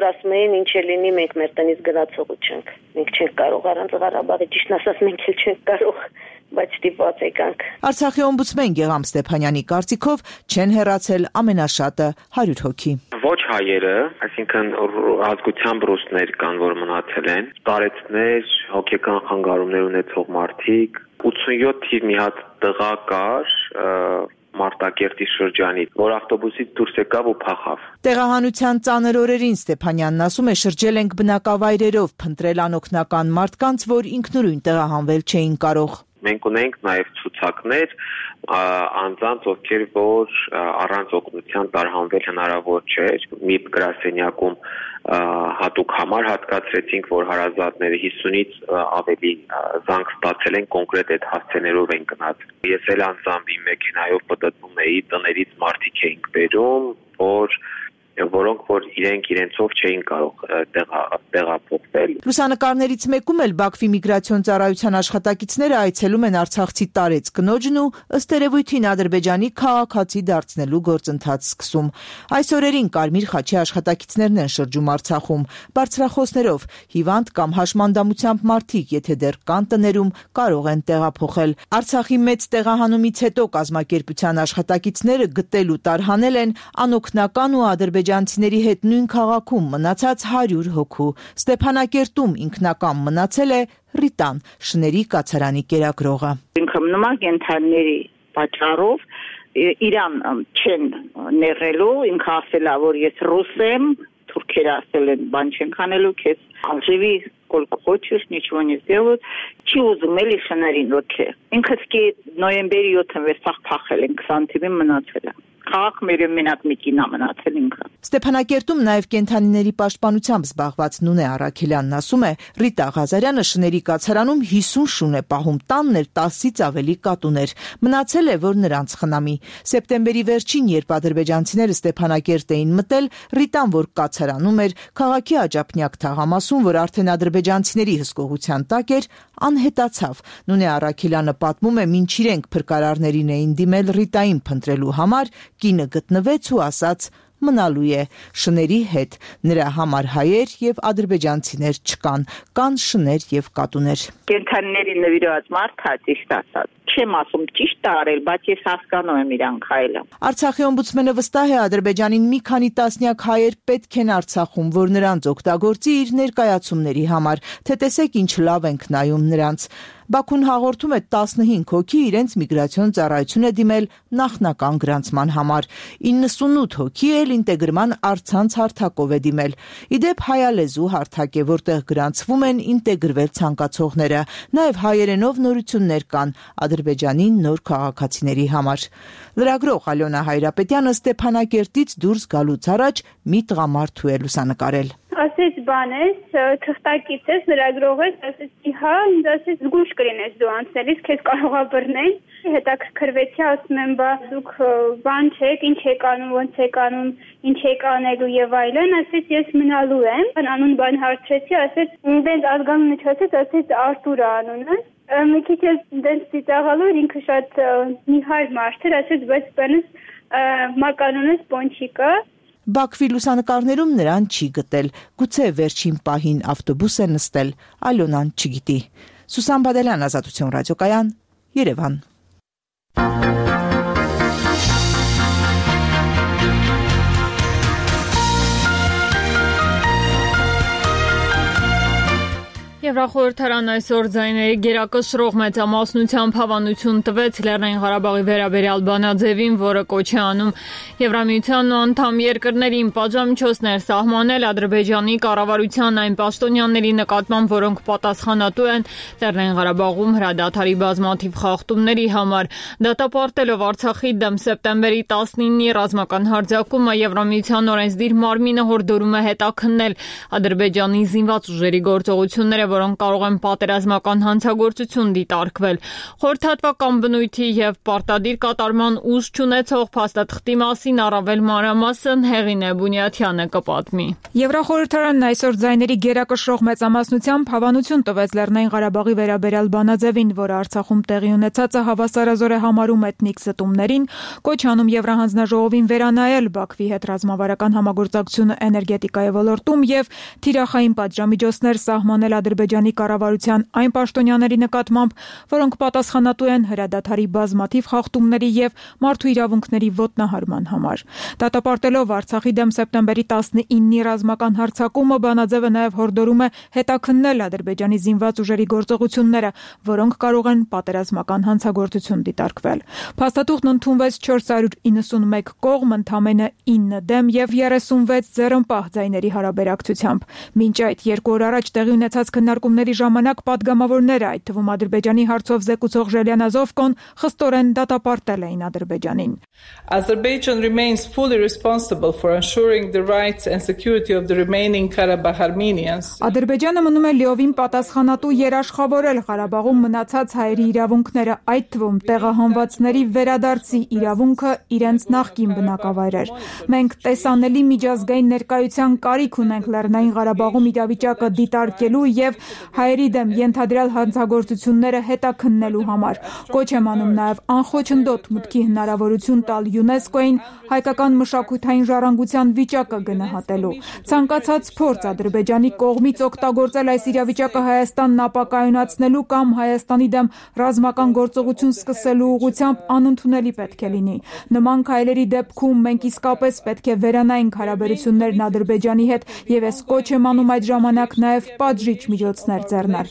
որ ասում էին ինչ է լինի, մենք մեր տնից գնացողու չենք։ Մենք չենք կարող առանց Ղարաբաղի, ճիշտն ասած մենք էլ չենք կարող, բայց ստիպված եկանք։ Արցախի օմբուդսմեն Գեգամ Ստեփանյանի կարծիքով չեն հեռացել ամենաշատը հարյուր հոգի։ Ոչ հայերը, այսինքն ազգությամբ ռուսներ կան, որ մնացել են, տարեցներ, հոգեկան խանգարումներ ունեցող մարդիկ, ութսունյոթ թիվ մի հատ տղա կար, Մարտակերտի շրջանից, որ ավտոբուսից դուրս եկավ ու փախավ։ Տեղահանության ծանր օրերին Ստեփանյանն ասում է, շրջել ենք բնակավայրերով, փնտրել անօգնական մարդկանց, որ ինքնուրույն տեղահանվել չէին կարող։ Մենք ունենք նաև ցուցակներ անձանց, ովքեր որ առանց օգնության տարհանվել հնարավոր չէր։ Մի գրասենյակում հատուկ համար հատկացրեցինք, որ հարազատները հիսունից ավելի զանգ ստացել են, կոնկրետ այդ հասցեներով են գնաց։ Ես էլ անձամբ իմ մեքենայով պտտվում էի, տներից մարդիկ էինք բերում, որ որոնք որ իրենք իրենցով չէին կարող տեղափոխվել։ Լուսանկարներից մեկում էլ Բաքվի միգրացիոն ծառայության աշխատակիցները այցելում են արցախցի տարեց կնոջն ու ըստ երևույթին Ադրբեջանի քաղաքացի դարձնելու գործընթաց սկսում։ Այս օրերին Կարմիր խաչի աշխատակիցներն են շրջում Արցախում, բարձրախոսներով հիվանդ կամ հաշմանդամությամբ մարդիկ, եթե դեռ կան տներում, կարող են տեղափոխել։ Արցախի մեծ տեղահանումից հետո կազմակերպության աշխատակիցները գտել ու տարհանել են անօգնական ու ադրբեջանցիների հետ նույն քաղաքում մնացած հարյուր հոգու։ Ստեփանակերտում ինքնական մնացել է Ռիտան, շների կացարանի կերակրողը։ Ինքն նման կենթանիների պատճառով իրան չեն ներելու, ինքը ասել է, որ ես ռուս եմ, թուրքերը ասել են, բան չենք անելու, քեզ живи сколько хочешь, ничего не сделают։ Չի ուզում էլի շներին ոքե։ Ինքը սկի նոյեմբերի յոթին վերսախ փախել են, քսան թիվին մնացել է։ Քաղաք մեր մենակ մի կինա մնացել ինքը։ Ստեփանակերտում նաև կենթանիների պաշտպանությամբ զբաղված Նունե Արաքելյանն ասում է, Ռիտա Ղազարյանը շների կացարանում հիսուն շուն է պահում, տանն էլ տասից ավելի կատուներ։ Մնացել է, որ նրանց խնամի։ Սեպտեմբերի վերջին, երբ ադրբեջանցիները Ստեփանակերտ էին մտել, Ռիտան, որ կացարանում էր, քաղաքի աջափնյակ թաղամասում, որ արդեն ադրբեջանցիների հսկողության տակ էր, անհետացավ։ Նունե Արաքելյանը պատմում է, մինչ իրենք փրկարարներին էին դիմել Ռիտային փնտրելու համար, կինը գտնվեց ու ասաց մնալու է շների հետ։ Նրա համար հայեր եւ ադրբեջանցիներ չկան, կան շներ եւ կատուներ։ Կենթանիների նվիրված մարդ է, ճիշտ ասած։ Չեմ ասում ճիշտ է արել, բայց ես հասկանում եմ իրանք հայելը։ Արցախի օմբուդսմենը վստահ է Ադրբեջանին մի քանի տասնյակ հայեր պետք են Արցախում, որ նրանց օգտագործի իր ներկայացումների համար, թե տեսեք ինչ լավ ենք նայում նրանց։ Բաքուն հաղորդում է տասնհինգ հոգի իրենց միգրացիոն ծառայություն է դիմել նախնական գրանցման համար։ իննսունութ հոգի էլ ինտեգրման առցանց հարթակով է դիմել։ Իդեպ հայալեզու հարթակ է, որտեղ գրանցվում են ինտեգրվել ցանկացողները։ Նաև հայերենով նորություններ կան Ադրբեջանի նոր քաղաքացիների համար։ Լրագրող Ալյոնա Հայրապետյանը Ստեփանակերտից դուրս գալուց առաջ մի տղամարդու է լուսանկարել։ Ասեց բան ես, թղթակից ես, լրագրող ես, ասեցի հա, ինձ ասեց զգուշ կլինես դու անցնելիս, քեզ կարող է բռնել։ Հետաքրքրվեցի, ասում եմ, բա դուք բան չեք, ինչ եք անում, ոնց եք անում, ինչ եք անելու եւ այլն, ասեց ես մնալու եմ։ Անուն բան հարցրեցի, ասեց ինձ ազգանունը չասեց, ասեց Արտուր անունը։ Մի քիչ ես դες ծիծաղալու, ինքը շատ նիհար մարդ էր, ասեց, բայց բանս մականունս Պոնչիկա։ Բաքվի լուսանկարներում նրան չի գտել, գուցե վերջին պահին ավտոբուս է նստել, Ալյոնան չգիտի։ Սուսան Բադալյան, Ազատություն ռադիոկայան, Երևան։ Եվրախորհրդարան այսօր ձայների գերակշռող մեծամասնությամբ հավանություն տվեց Լեռնային Ղարաբաղի վերաբերյալ բանաձևին, որը կոչ է անում Եվրամիության անդամ երկրներին պատժամիջոցներ սահմանել Ադրբեջանի կառավարության այն պաշտոնյաների նկատմամբ, որոնք պատասխանատու են Լեռնային Ղարաբաղում հրադադարի բազմաթիվ խախտումների համար։ Դատապարտելով Արցախի դեմ սեպտեմբերի տասնինի ռազմական հարձակումը, Եվրամիության օրենսդիր մարմինը հորդորում է հետաքննել Ադրբեջանի զինված ուժերի գործողությունները, որոնք կարող են պատերազմական հանցագործություն դիտարկվել։ Խորհրդատվական բնույթի եւ պարտադիր կատարման ուժ չունեցող փաստաթղթի մասին առավել մանրամասն Հեղինե Բունյաթյանը կպատմի։ Եվրախորհրդարանն այսօր ձայների գերակշռող մեծամասնությամբ հավանություն տվեց Լեռնային Ղարաբաղի վերաբերյալ բանաձևին, որը Արցախում տեղի ունեցածը հավասարազոր է համարում էթնիկ զտումներին, կոչ անում Եվրահանձնաժողովին վերանայել Բաքվի հետ ռազմավարական համագործակցությունը էներգետիկայի ոլորտում եւ թիրախային պատժամիջոցներ սահմանել Ադրբեջանի կառավարության այն պաշտոնյաների նկատմամբ, որոնք պատասխանատու են հրադադարի բազմաթիվ խախտումների եւ մարդու իրավունքների ոտնահարման համար։ Դատապարտելով Արցախի դեմ սեպտեմբերի տասնինի ռազմական հարձակումը, բանաձևը նաեւ հորդորում է հետաքննել Ադրբեջանի զինված ուժերի գործողությունները, որոնք կարող են պատերազմական հանցագործություն դիտարկվել։ Փաստաթուղթն ընդունվեց չորս հարյուր իննսունմեկ կողմ, ընդամենը ինը դեմ եւ երեսունվեց ձեռնպահ ձայների հարաբերակցությամբ։ Մինչ այդ երկու օր առաջ տեղի ունեցած քննարկումների ժամանակ պատգամավորները, այդ թվում Ադրբեջանի հարցով զեկուցող Ժելիան Ազովկոն, խստորեն դատապարտել էին Ադրբեջանին։ Azerbaijan remains fully responsible for ensuring the rights and security of the remaining Karabakh Armenians. Ադրբեջանը մնում է լիովին պատասխանատու երաշխավորել Ղարաբաղում մնացած հայերի իրավունքները, այդ թվում տեղահանվածների վերադարձի իրավունքը իրենց նախկին բնակավայրեր։ Մենք տեսանելի միջազգային ներկայության կարիք ունենք Լեռնային Ղարաբաղում իրավիճակը դիտարկելու եւ հայերի դեմ ենթադրյալ հանցագործությունները հետաքննելու համար։ Կոչ եմ անում նաեւ անխոչնդոտ մուտքի հնարավորություն տալ ՅՈՒՆԵՍԿՕ-ին հայկական մշակութային ժառանգության վիճակը գնահատելու։ Ցանկացած փորձ Ադրբեջանի կողմից օգտագործել այս իրավիճակը Հայաստանն ապակայունացնելու կամ Հայաստանի դեմ ռազմական գործողություն սկսելու ուղղությամբ անընդունելի պետք է լինի։ Նման քայլերի դեպքում մենք իսկապես պետք է վերանայենք հարաբերություններն Ադրբեջանի հետ եւ ես կոչ եմ անում այդ ժամանակ նաեւ պատժիչ միջոցներ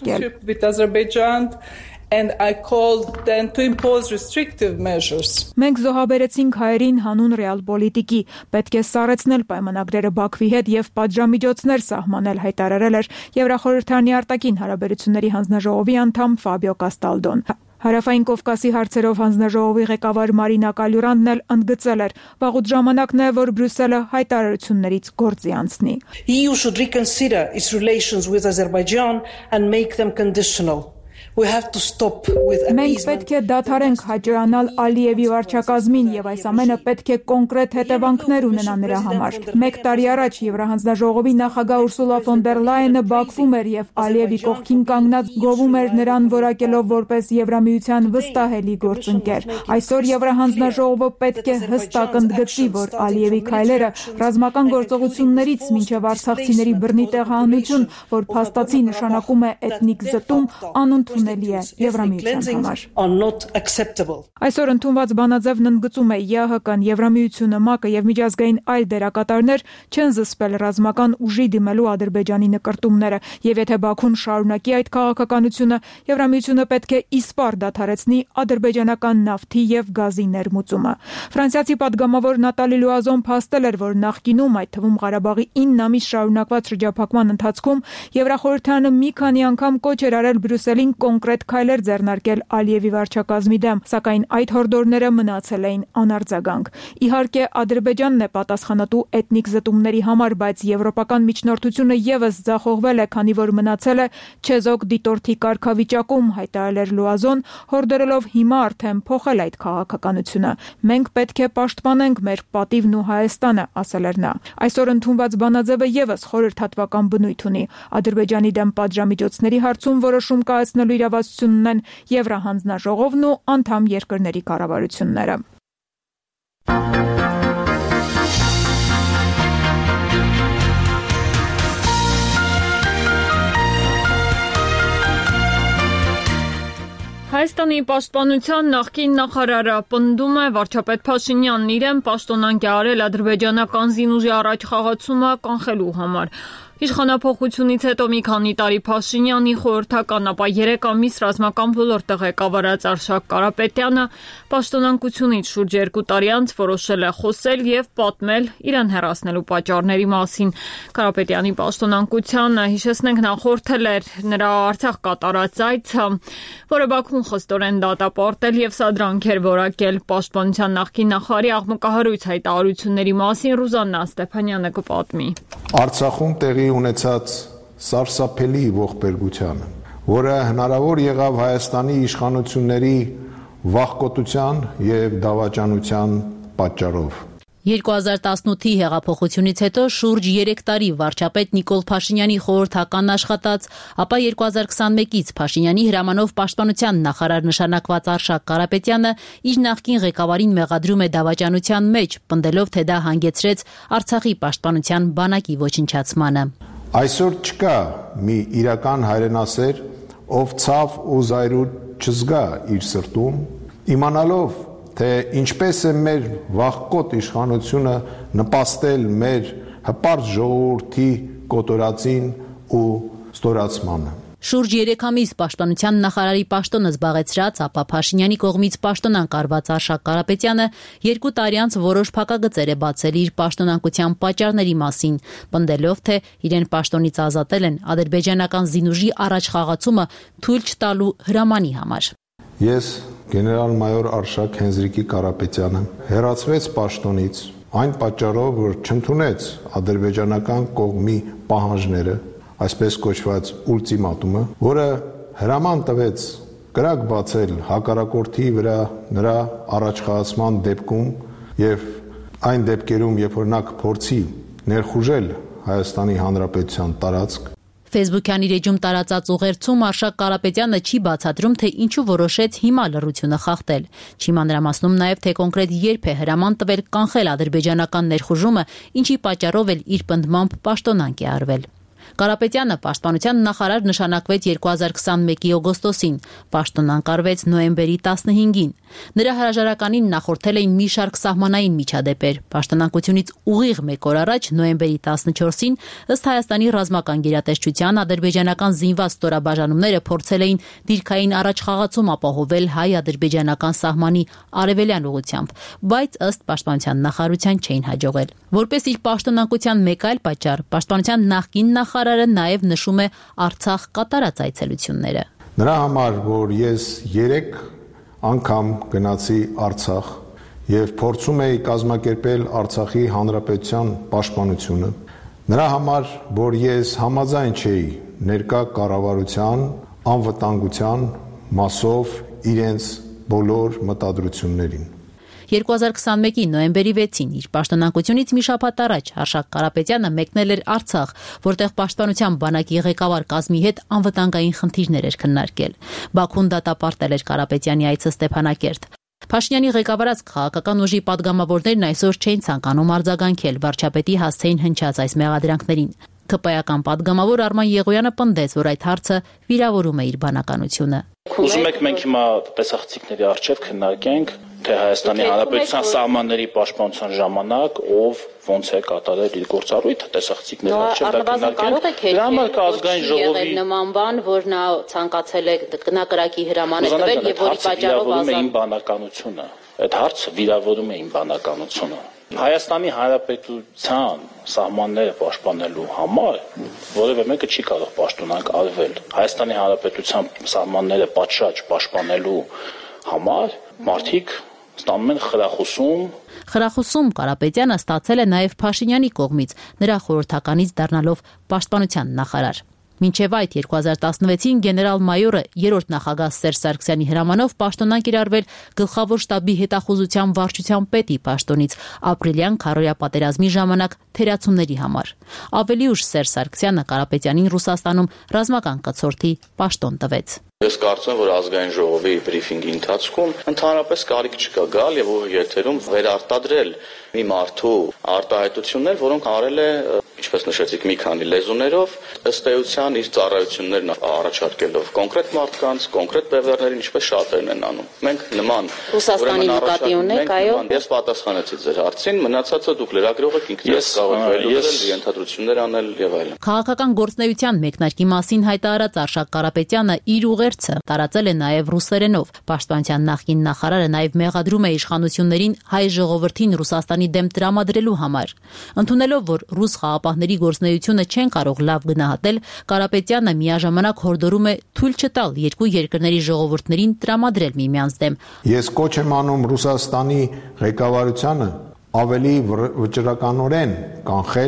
ձեռնարկել։ And I called them to impose restrictive measures. Մենք զոհաբերեցինք հայերին հանուն ռեալ պոլիտիկի, պետք է սառեցնել պայմանագրերը Բաքվի հետ եւ պատժամիջոցներ սահմանել, հայտարարել էր Եվրախորհրդարանի արտաքին հարաբերությունների հանձնաժողովի անդամ Ֆաբիո Կաստալդոն։ Հարավային Կովկասի հարցերով հանձնաժողովի ղեկավար Մարինա Կալյուրանն էլ ընդգծել էր. վաղուց ժամանակն է, որ Բրյուսելը հայտարարություններից գործի անցնի։ E U should reconsider its relations with Azerbaijan and make them conditional. We have to stop with Մենք պետք է դադարենք հաճրանալ Ալիևի վարչակազմին եւ այս ամենը պետք է կոնկրետ հետևանքներ ունենա նրա համար։ Մեկ տարի առաջ Եվրահանձնաժողովի նախագահ Ուրսուլա ֆոն դեր Լայենը Բաքվում էր եւ Ալիևի կողքին կանգնած գովում էր նրան, որակելով որպես Եվրամիության վստահելի գործընկեր։ Այսօր Եվրահանձնաժողովը պետք է հստակ ընդգծի, որ Ալիևի քայլերը ռազմական գործողություններից մինչեւ արցախցիների բռնի տեղահանություն, որ փաստացի նշանակում է էթնիկ զտում, անընդունելի է Եվրամիության համար։ Այսօր ընդունված բանաձևն ընդգծում է ԵԱՀԿ-ն, Եվրամիությունը, ՄԱԿ-ը եւ միջազգային այլ դերակատարներ չեն զսպել ռազմական ուժի դիմելու Ադրբեջանի նկրտումները, եւ եթե Բաքուն շարունակի այդ քաղաքականությունը, Եվրամիությունը պետք է իսպառ դադարեցնի ադրբեջանական նավթի եւ գազի ներմուծումը։ Ֆրանսիացի պատգամավոր Նատալի Լուազոն փաստել էր, որ նախկինում, այդ թվում Ղարաբաղի ինը ամիս շարունակված շրջափակման ընթացքում Եվրախորհրդարանը մի քանի անգամ կոչ էր արել Բրյուսելին կոնկրետ քայլեր ձեռնարկել Ալիևի վարչակազմի դեմ, սակայն այդ հորդորները մնացել էին անարձագանք։ Իհարկե, Ադրբեջանն է պատասխանատու էթնիկ զտումների համար, բայց եվրոպական միջնորդությունը եւս ձախողվել է, քանի որ մնացել է չեզոք դիտորդի կարգավիճակում, հայտարարել էր Լուազոն, հորդորելով հիմա արդեն փոխել այդ քաղաքականությունը։ Մենք պետք է պաշտպանենք մեր պատիվն ու Հայաստանը, ասել էր նա։ Այսօր ընդունված բանաձևը եւս խորհրդատվական բնույթ ունի։ Ադրբեջանի դեմ պատժամիջոցների հարցում որոշում կայացնելու իրավասություն ունեն Եվրահանձնաժողովն ու անդամ երկրների կառավարությունները։ Հայաստանի պաշտպանության նախկին նախարարը պնդում է, վարչապետ Փաշինյանն իրեն պաշտոնանկ է արել ադրբեջանական զինուժի առաջխաղացումը կանխելու համար։ Իշխանափոխությունից հետո մի քանի տարի Փաշինյանի խորհրդական, ապա երեք ամիս ռազմական ոլորտը ղեկավարած Արշակ Կարապետյանը պաշտոնանկությունից շուրջ երկու տարի անց որոշել է խոսել եւ պատմել իրեն հեռացնելու պատճառների մասին։ Կարապետյանի պաշտոնանկությանը, հիշեցնենք, նախորդել էր նրա Արցախ կատարած այցը, որը Բաքուն խստորեն դատապարտել եւ սադրանք էր որակել։ Պաշտպանության նախկին նախարարի աղմկահարույց հայտարարությունների մասին Ռուզաննա Ստեփանյանը կպատմի։ Արցախում տեղի ունեցած սարսափելի ողբերգությանը, որը հնարավոր եղավ Հայաստանի իշխանությունների վախկոտության եւ դավաճանության պատճառով։ երկու հազար տասնութի հեղափոխությունից հետո շուրջ երեք տարի վարչապետ Նիկոլ Փաշինյանի խորհրդական աշխատած, ապա երկու հազար քսանմեկից Փաշինյանի հրամանով պաշտպանության նախարար նշանակված Արշակ Կարապետյանը իր նախկին ղեկավարին մեղադրում է դավաճանության մեջ, պնդելով, թե դա հանգեցրեց Արցախի պաշտպանության բանակի ոչնչացմանը։ Այսօր չկա մի իրական հայրենասեր, ով ցավ ու զայրույթ չզգա իր սրտում, իմանալով, թե ինչպես է մեր վախկոտ իշխանությունը նպաստել մեր հպարտ ժողովրդի կոտորածին ու ստորացմանը։ Շուրջ երեք ամիս պաշտպանության նախարարի պաշտոնը զբաղեցրած, ապա Փաշինյանի կողմից պաշտոնանկ արված Արշակ Կարապետյանը երկու տարի անց որոշ փակագծեր է բացել իր պաշտոնանկության պատճառների մասին, պնդելով, թե իրեն պաշտոնից ազատել են ադրբեջանական զինուժի առաջխաղացումը թույլ չտալու հրամանի համար։ Ես գեներալ-մայոր Արշակ Հենզրիկի Կարապետյանը հեռացվեց պաշտոնից այն պատճառով, որ չընդունեց ադրբեջանական կողմի պահանջները, այսպես կոչված ուլտիմատումը, որը հրաման տվեց կրակ բացել հակառակորդի վրա նրա առաջխաղացման դեպքում եւ այն դեպքերում, երբ որ նա կփորձի ներխուժել Հայաստանի Հանրապետության տարածք։ Facebook-յան իր էջում տարածած ուղերձում Արշակ Կարապետյանը չի բացատրում, թե ինչու որոշեց հիմա լռությունը խախտել։ Չի մանրամասնում նաև, թե կոնկրետ երբ է հրաման տվել կանխել ադրբեջանական ներխուժումը, ինչի պատճառով էլ իր պնդմամբ պաշտոնանկ է արվել։ Կարապետյանը պաշտպանության նախարար նշանակվեց երկու հազար քսանմեկի օգոստոսին, պաշտոնանկ արվեց նոյեմբերի տասնհինգին։ Նրա հրաժարականին նախորդել էին մի շարք սահմանային միջադեպեր։ Պաշտոնանկությունից ուղիղ մեկ օր առաջ, նոյեմբերի տասնչորսին, ըստ Հայաստանի ռազմական գերատեսչության, ադրբեջանական զինված ստորաբաժանումները փորձել էին դիրքային առաջխաղացում ապահովել հայ-ադրբեջանական սահմանի արևելյան ուղությամբ, բայց ըստ պաշտպանության նախարարության չէին հաջողել։ Որպես իր պաշտոնանկության մեկ այլ պատճառ, պաշտպանության նախկին նախարարը նաև նշում է Արցախ կատարած այցելությունները։ Նրա համար, որ ես երեք անգամ գնացի Արցախ եւ փորձում էի կազմակերպել Արցախի Հանրապետության պաշտպանությունը, նրա համար, որ ես համաձայն չէի ներկա կառավարության անվտանգության մասով իրենց բոլոր մտադրություններին։ երկու հազար քսանմեկի նոյեմբերի վեցին իր պաշտոնանկությունից մի շաբաթ առաջ Արշակ Կարապետյանը մեկնել էր Արցախ, որտեղ պաշտպանության բանակի ղեկավար կազմի հետ անվտանգային խնդիրներ էր քննարկել։ Բաքուն դատապարտել էր Կարապետյանի այցը Ստեփանակերտ։ Փաշինյանի ղեկավարած քաղաքական ուժի падգամավորներն այսօր չէին ցանկանում արձագանքել վարչապետի հասցեին հնչած այս մեղադրանքներին։ ՔՊ-ական падգամավոր Արման Եղոյանը պնդեց, որ այդ հարցը վիրավորում է իր բանականությունը։ Ուզում եք մենք հիմա տեսախցիկների առջև քննարկենք, թե Հայաստանի Հանրապետության սահմանների պաշտպանության ժամանակ ով ոնց է կատարել իր գործառույթը, տեսախցիկների առջև դա քննարկենք։ Դրա համար կա ազգային ժողովի նման բան, որ նա ցանկացել է գնակրակի հրաման է տվել եւ որի պատճառով ազատ իմ բանականությունը։ Այդ հարցը վիրավորում է իմ բանականությունը։ Հայաստանի Հանրապետության սահմանները պաշտպանելու համար որևէ մեկը չի կարող պաշտոնանկ արվել։ Հայաստանի Հանրապետության սահմանները պատշաճ պաշտպանելու համար մարդիկ ստանում են խրախուսում։ Խրախուսում Կարապետյանը ստացել է նաև Փաշինյանի կողմից, նրա խորհրդականից դառնալով պաշտպանության նախարար։ Մինչև այդ երկու հազար տասնվեցին գեներալ-մայորը երրորդ նախագահ Սերժ Սարգսյանի հրամանով պաշտոնանկ էր արվել գլխավոր շտաբի հետախուզության վարչության պետի պաշտոնից ապրիլյան քարոզիա պատերազմի ժամանակ թերացումների համար։ Ավելի ուշ Սերժ Սարգսյանը Կարապետյանին Ռուսաստանում ռազմական կցորդի պաշտոն տվեց։ Ես կարծում եմ, որ ազգային ժողովի բրիֆինգի ընթացքում într-adevăr կարիք չկա գալ եւ եթերում վերարտադրել մի մարդու արտահայտություններ, որոնք արել է, ինչպես նշեցիք, մի քանի լեզուներով, ըստ էության իր ծառայություններն առաջարկելով կոնկրետ մարդկանց, կոնկրետ բևեռներին, ինչպես շատերն են անում։ Մենք նման Ռուսաստանի նկատի ունենք, այո։ Ես պատասխանեցի ձեր հարցին, մնացածը դուք լրագրող եք, ինքներս կարող եք վերլուծել, ենթադրություններ անել եւ այլն։ Քաղաքական գործնեության մեկնարկի մասին հայտարարած Արշակ Կարապետյանը իր ուղերձը տարածել է նաև ռուսերենով։ Պաշտպանության նախկին նախարարը նաև մեղադրում է իշխանություններին հայ ժողովրդին Ռուսաստանի դեմ տրամադրելու համար։ Ընդունելով, որ ռուս խաղապահների գործնեությունը չեն կարող լավ գնահատել, Կարապետյանը միաժամանակ հորդորում է թույլ չտալ երկու երկրների ժողովուրդներին տրամադրել միմյանց դեմ։ Ես կոչ եմ անում Ռուսաստանի ղեկավարությանը ավելի վճռականորեն կանխել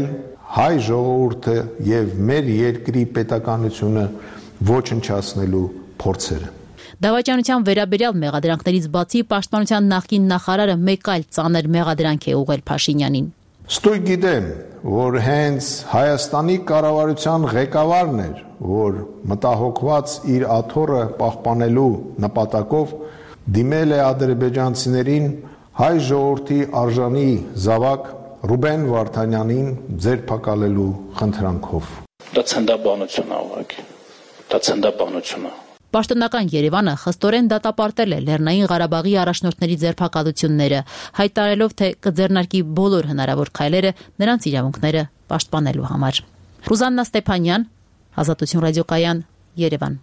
հայ ժողովուրդը եւ մեր երկրի պետականությունը ոչնչացնելու փորձերը։ Դավաճանության վերաբերյալ մեղադրանքներից բացի պաշտպանության նախկին նախարարը մեկ այլ ծանր մեղադրանք է ուղղել Փաշինյանին։ Ստույգ գիտեմ, որ հենց Հայաստանի կառավարության ղեկավարն էր, որ մտահոգված իր աթոռը պահպանելու նպատակով դիմել է ադրբեջանցիներին հայ ժողովրդի արժանի զավակ Ռուբեն Վարդանյանին ձերբակալելու խնդրանքով։ Դա ցնդաբանություն է ուղղակի։ Դա ցնդաբանություն է։ Պաշտոնական Երևանը խստորեն դատապարտել է Լեռնային Ղարաբաղի առաջնորդների ձերբակալությունները, հայտարարելով, թե կձեռնարկի բոլոր հնարավոր քայլերը նրանց իրավունքները պաշտպանելու համար։ Ռուզաննա Ստեփանյան, Ազատություն ռադիոկայան, Երևան։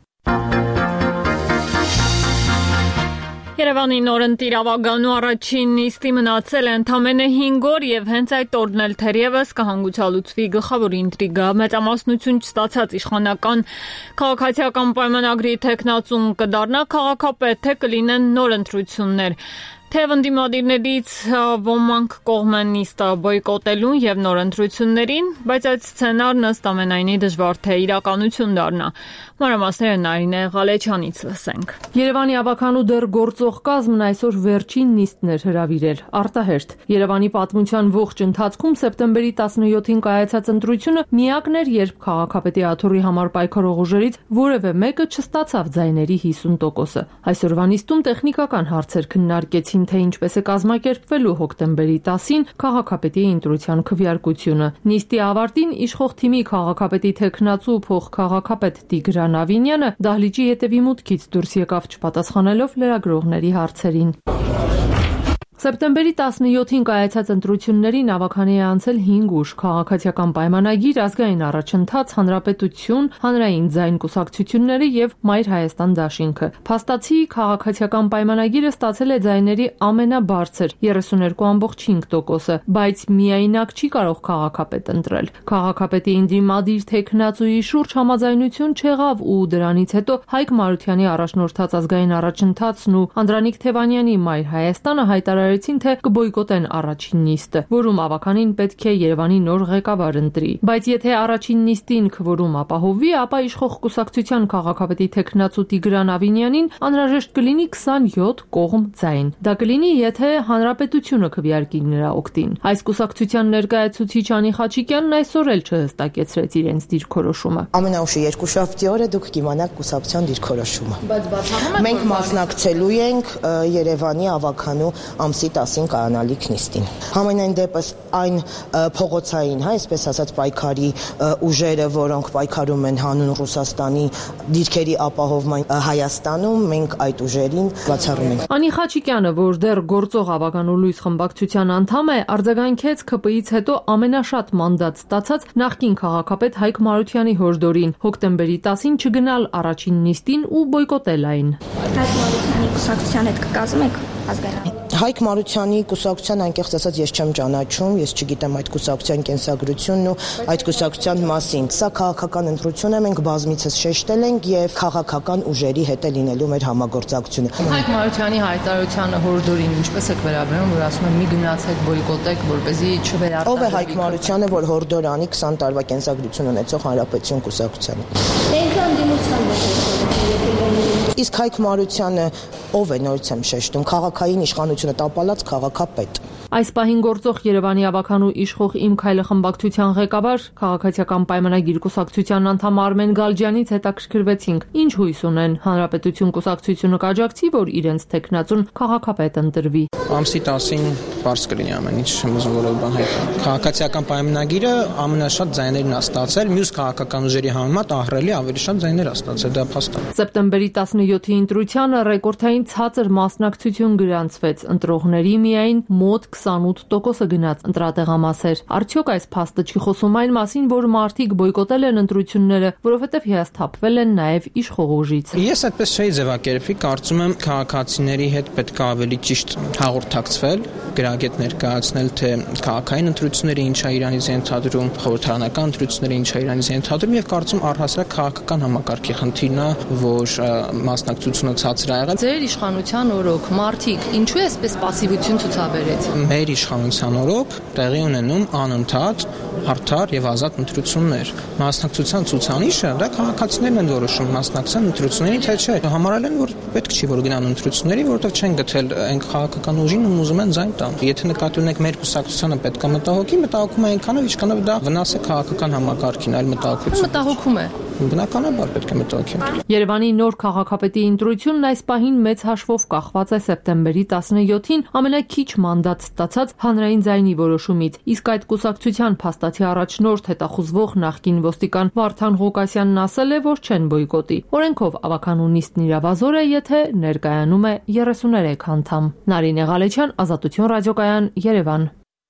Երևանի նորընտիր ավագանու առաջին նիստի մնացել է ընդամենը հինգ օր եւ հենց այդ օրն էլ թերևս կհանգուցալուծվի գլխավոր ինտրիգա մեծամասնություն չստացած իշխանական քաղաքացիական պայմանագրի թեկնածուն կդառնա քաղաքապետ, թե կլինեն նոր ընտրություններ։ Թե ընդդիմադիրներից ոմանք կողմ են նիստը բոյկոտելուն եւ նոր ընտրություններին, բայց այդ սցենարն ըստ ամենայնի դժվար թե իրականություն դառնա։ Մանրամասները Նարինե Ղալեչյանից լսենք։ Երևանի ավագանու դեռ գործող կազմն այսօր վերջին նիստն էր հրավիրել արտահերթ։ Երևանի պատմության ողջ ընթացքում սեպտեմբերի տասնյոթին կայացած ընտրությունը միակն էր, երբ քաղաքապետի աթոռի համար պայքարող ուժերից որևէ մեկը չստացավ ձայների հիսուն տոկոսը։ Այսօրվա նիստում տեխնիկական հարցեր քննարկեցին, թե ինչպես է կազմակերպվելու հոկտեմբերի տասին քաղաքապետի ընտրության քվեարկությունը։ Նիստի ավարտին իշխող թիմի քաղաքապետի թեկնածու փոխքաղաքապետ Տիգրան Ավինյանը դահլիճի հետևի մուտքից դուրս եկավ չպատասխանելով լրագրողների հարցերին։ Սեպտեմբերի տասնյոթին կայացած ընտրություններին ավագանի է անցել հինգ ուժ՝ քաղաքացիական պայմանագիր, ազգային առաջընթաց, հանրապետություն, հանրային ձայն կուսակցությունները եւ Մայր Հայաստան դաշինքը։ Փաստացի քաղաքացիական պայմանագիրը ստացել է ձայների ամենաբարձր երեսուներկու ամբողջ հինգ տոկոսը, բայց միայնակ չի կարող քաղաքապետ ընտրել։ Քաղաքապետի ընդդիմադիր թեկնածուի շուրջ համաձայնություն չեղավ ու դրանից հետո Հայկ Մարությանի առաջնորդած ազգային առաջընթացն ու Անդրանիկ Թևանյանի Մայր Հայաստանը հայտարարել թե կբոյկոտեն առաջին նիստը, որում ավականին պետք է Երևանի նոր ղեկավար ընտրի։ Բայց եթե առաջին նիստին քվորում ապահովվի, ապա իշխող կուսակցության քաղաքապետի թեկնածու Տիգրան Ավինյանին անհրաժեշտ կլինի քսանյոթ կողմ ձայն։ Դա կլինի, եթե հանրապետությունը քվեարկի նրա օգտին։ Այս կուսակցության ներկայացուցիչ Անի Խաչիկյանն այսօր էլ չհստակեցրեց իրենց դիրքորոշումը։ Ամենաուշը երկուշաբթի օրը դուք կիմանաք կուսակցության դիրքորոշումը։ Բայց բացառում եք մենք մասնակցելու ենք Երևանի ավականու ամսի տասին կայանալիք նիստին։ Համենայն դեպս այն փողոցային, հա, այսպես ասած պայքարի ուժերը, որոնք պայքարում են հանուն Ռուսաստանի դիրքերի ապահովման Հայաստանում, մենք այդ ուժերին բացառում ենք։ Անի Խաչիկյանը, որ դեռ գործող ավականու լույս խմբակցության անդամ է, արձագանքեց ՔՊ-ից հետո ամենաշատ մանդատ ստացած նախկին քաղաքապետ Հայկ Մարությանի հորդորին հոկտեմբերի տասին չգնալ առաջին նիստին ու բոյկոտել այն։ Հայկ Մարությանի կուսակցության հետ կկազմեք ազգային Հայկ Մարությանի կուսակցության անկեղծ ասած ես չեմ ճանաչում, ես չգիտեմ այդ կուսակցության կենսագրությունն ու այդ կուսակցության մասին։ Սա քաղաքական ընտրություն է, մենք բազմիցս շեշտել ենք եւ քաղաքական ուժերի հետ է լինելու մեր համագործակցությունը։ Հայկ Մարությանի հայտարարությանը հորդորին ինչպես եք վերաբերում, որ ասում են մի գնացեք բոյկոտեք, որպեսզի չվերարտադրվի։ Ով է Հայկ Մարությանը, որ հորդոր անի քսան տարվա կենսագրություն ունեցող Հանրապետություն կուսակցությանը։ Մենք անդիմության Իսկ Հայկ Մարությանը ով է, նորից եմ շեշտում, քաղաքային իշխանությունը տապալած քաղաքապետ։ Այս պահին գործող Երևանի ավականու իշխող Իմ Քայլը խմբակցության ղեկավար, քաղաքացիական պայմանագիր կուսակցության անդամ Արմեն Գալջյանից հետաքրքրվեցինք, ինչ հույս ունեն Հանրապետություն կուսակցությունը կաջակցի, որ իրենց թեկնածուն քաղաքապետ ընտրվի։ Ամսի տասին բարձ կլինի ամեն ինչ, չեմ ուզում որևէ բան հայտնել։ Քաղաքացիական պայմանագիրը ամենաշատ ձայներն է ստացել, մյուս քաղաքական ուժերի համեմատ ահռելի ավելի շատ ձայներ է ստացել, դա փաստ է։ Սեպտեմբերի տասնյոթի ընտրությանը ռեկորդային ցածր մասնակցություն գրանցվեց, ընտրողների միայն մոտ քսանութ տոկոսը գնաց ընտրատեղամասեր։ Արդյոք այս փաստը չի խոսում այն մասին, որ մարդիկ բոյկոտել են ընտրությունները, որովհետև հիասթափվել են նաև իշխող ուժից։ Ես այդպես չէի ձևակերպի, կարծում եմ քաղաքացիների հետ պետք է ավելի ճիշտ հաղորդակցվել, գրագետ ներկայացնել, թե քաղաքային ընտրությունները ինչ է իրանից ենթադրում, խորհրդարանական ընտրությունները ինչ է իրանից ենթադրում եւ կարծում առհասարակ քաղաքական համակարգի խնդիրն է, որ մասնակցությունը ցածր է եղել։ Ձեր իշխանության օրոք մարդիկ ինչու է այսպես пассивություն ցուցաբերեց։ մեր իշխանության օրոք տեղի ունենում անընդհատ արդար եւ ազատ ընտրություններ։ Մասնակցության ցուցանիշը դա քաղաքացիներն են որոշում մասնակցության ընտրությունների թե չէ։ Համարել են, որ պետք չի որ գնան ընտրությունների, որովհետեւ չեն գտել այն քաղաքական ուժին ու ուզում են ձայն տան։ Եթե նկատի ունեք մեր կուսակցությանը պետք է մտահոգի, մտահոգում է այնքանով, ինչքանով դա վնաս է քաղաքական համակարգին, այլ մտահոգություն։ Մտահոգում է։ Բնականաբար պետք է մտահոգի։ Երևանի նոր քաղաքապետի ընտրությունն այս պահին մեծ հաշվով կախված է սեպտեմբերի տասնյոթին ամենաքիչ մանդատ ստացած հանրային ձայնի որոշումից, իսկ այդ կուսակցության փաստացի առաջնորդ հետախուզվող նախկին ոստիկան Վարդան Ղուկասյանն ասել է, որ չեն բոյկոտի։ Օրենքով ավականու նիստն իրավազոր է, եթե ներկայանում է երեսուներեք անդամ։ Նարինե Ղալեչյան, Ազատություն ռադիոկայան, Երևան։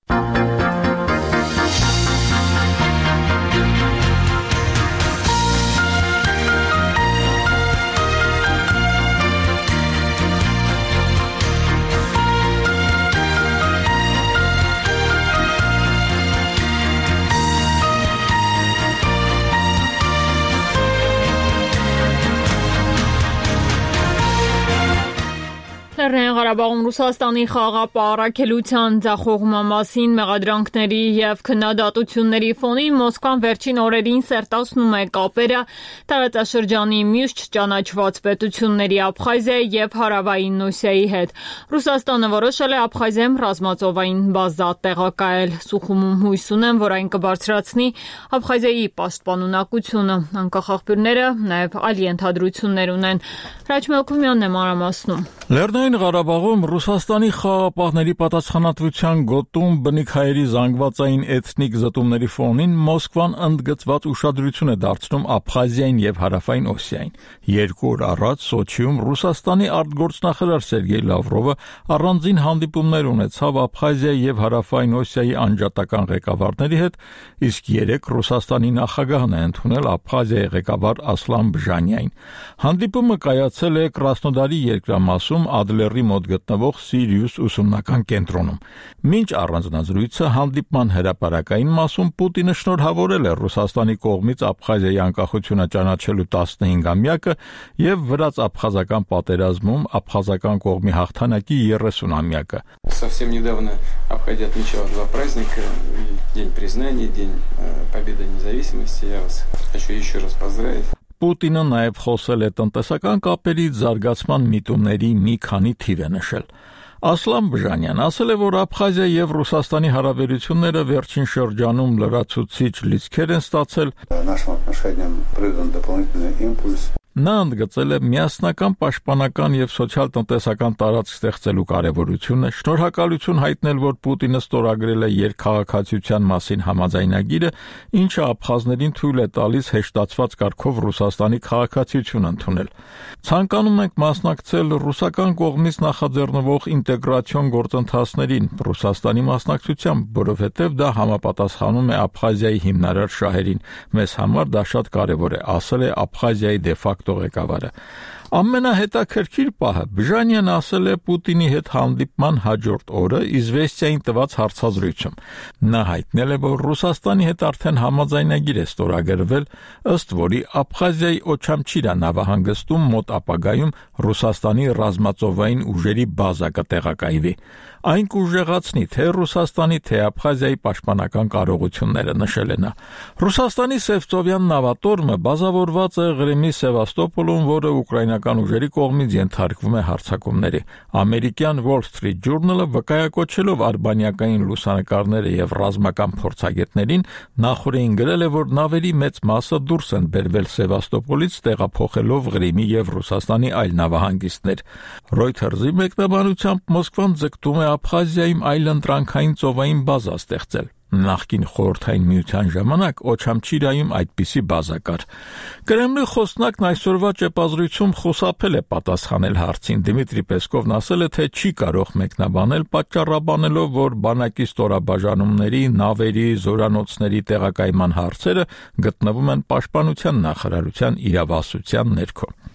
Լեռնային Ղարաբաղում Ռուսաստանի խաղապահարակելության ձախողման մասին մեղադրանքների եւ քննադատությունների ֆոնին Մոսկվան վերջին օրերին սերտացնում է կապերը տարածաշրջանի մյուս չճանաչված պետությունների Աբխազիայի եւ Հարավային Օսիայի հետ։ Ռուսաստանը որոշել է Աբխազիայում ռազմածովային բազա տեղակայել։ Սուխումում հույս ունեն, որ այն կբարձրացնի Աբխազիայի պաշտպանունակությունը։ Անկախ նաեւ այլ ենթադրություններ ունեն։ Հրաչ Մելքումյանն է մանրամասնում։ Լեռնային Ղարաբաղում Ռուսաստանի խաղապահների պատասխանատվության գոտում բնիկ հայերի զանգվածային էթնիկ զտումների ֆոնին Մոսկվան ընդգծված ուշադրություն է դարձնում Աբխազիային եւ Հարավային Օսիային։ Երկու օր առաջ Սոչիում Ռուսաստանի արտգործնախարար Սերգեյ Լավրովը առանձին հանդիպումներ ունեցավ Աբխազիայի եւ Հարավային Օսիայի անջատական ղեկավարների հետ, իսկ երեք Ռուսաստանի նախագահն է ընդունել Աբխազիայի ղեկավար Ասլան Բժանյային։ Հանդիպումը կայացել է Կրասնոդարի երկրամասում Ադլերի մոտ գտնվող Սիրիուս ուսումնական կենտրոնում։ Մինչ առանձնազրույցը հանդիպման հրապարակային մասում Պուտինը շնորհավորել է Ռուսաստանի կողմից Աբխազիայի անկախությունը ճանաչելու տասնհինգամյակը եւ վրաց-աբխազական պատերազմում աբխազական կողմի հաղթանակի երեսունամյակը։ Совсем недавно Абхазия отмечала два праздника: День признания, День Победы независимости. Я вас хочу еще раз поздравить. Պուտինը նաև խոսել է տնտեսական կապերի զարգացման միտումների մի քանի թիվ է նշել։ Ասլան Բժանյան ասել է, որ Աբխազիա եւ Ռուսաստանի հարաբերությունները վերջին շրջանում լրացուցիչ լիցքեր են ստացել։ Нашим отношениям придан дополнительный импульс. Նա ընդգծել է միասնական պաշտպանական եւ սոցիալ-տնտեսական տարածք ստեղծելու կարեւորությունը, շնորհակալություն հայտնել, որ Պուտինը ստորագրել է երկխաղացիության մասին համաձայնագիրը, ինչը աբխազներին թույլ է տալիս հեշտացված կարգով Ռուսաստանի քաղաքացիություն ընդունել։ Ցանկանում ենք մասնակցել ռուսական կողմից նախաձեռնվող ինտեգրացիոն գործընթացներին Ռուսաստանի մասնակցությամբ, որովհետեւ դա համապատասխանում է Աբխազիայի հիմնարար շահերին։ Մեզ համար դա շատ կարեւոր է, ասել է Աբխազիայի դեֆակտո ղեկավարը։ Ամենահետաքրքիր պահը Բժանյանը ասել է Պուտինի հետ հանդիպման հաջորդ օրը Իզվեստիային տված հարցազրույցում։ Նա հայտնել է, որ Ռուսաստանի հետ արդեն համաձայնագիր է ստորագրվել, ըստ որի Աբխազիայի Օչամչիրա նավահանգստում մոտ ապագայում Ռուսաստանի ռազմածովային ուժերի բազա կտեղակայվի։ Այն կուժեղացնի թե Ռուսաստանի, թե Աբխազիայի պաշտպանական կարողությունները, նշել է նա։ Ռուսաստանի Սևծովյան նավատորմը բազավորված է Ղրիմի Սևաստոպոլում, որը ուկրաինական ուժերի կողմից ենթարկվում է հարձակումների։ Ամերիկյան Wall Street Journal-ը վկայակոչելով արբանյակային լուսանկարները եւ ռազմական փորձագետներին նախորդին գրել է, որ նավերի մեծ մասը դուրս են բերվել Սևաստոպոլից, տեղափոխելով Ղրիմի եւ Ռուսաստանի այլ նավահանգիստներ։ Reuters-ի մեկնաբանությամբ Մոսկվան ձգտում է Աբխազիայում այլընտրանքային ծովային բազա ստեղծել։ Նախկին խորհրդային միության ժամանակ Օչամչիրայում այդպիսի բազա կար։ Կրեմլի խոսնակն այսօրվա ճեպազրույցում խուսափել է պատասխանել հարցին։ Դմիտրի Պեսկովն ասել է, թե չի կարող մեկնաբանել, պատճառաբանելով, որ բանակի ստորաբաժանումների, նավերի, զորանոցների տեղակայման հարցերը գտնվում են Պաշտպանության նախարարության իրավասության ներքո։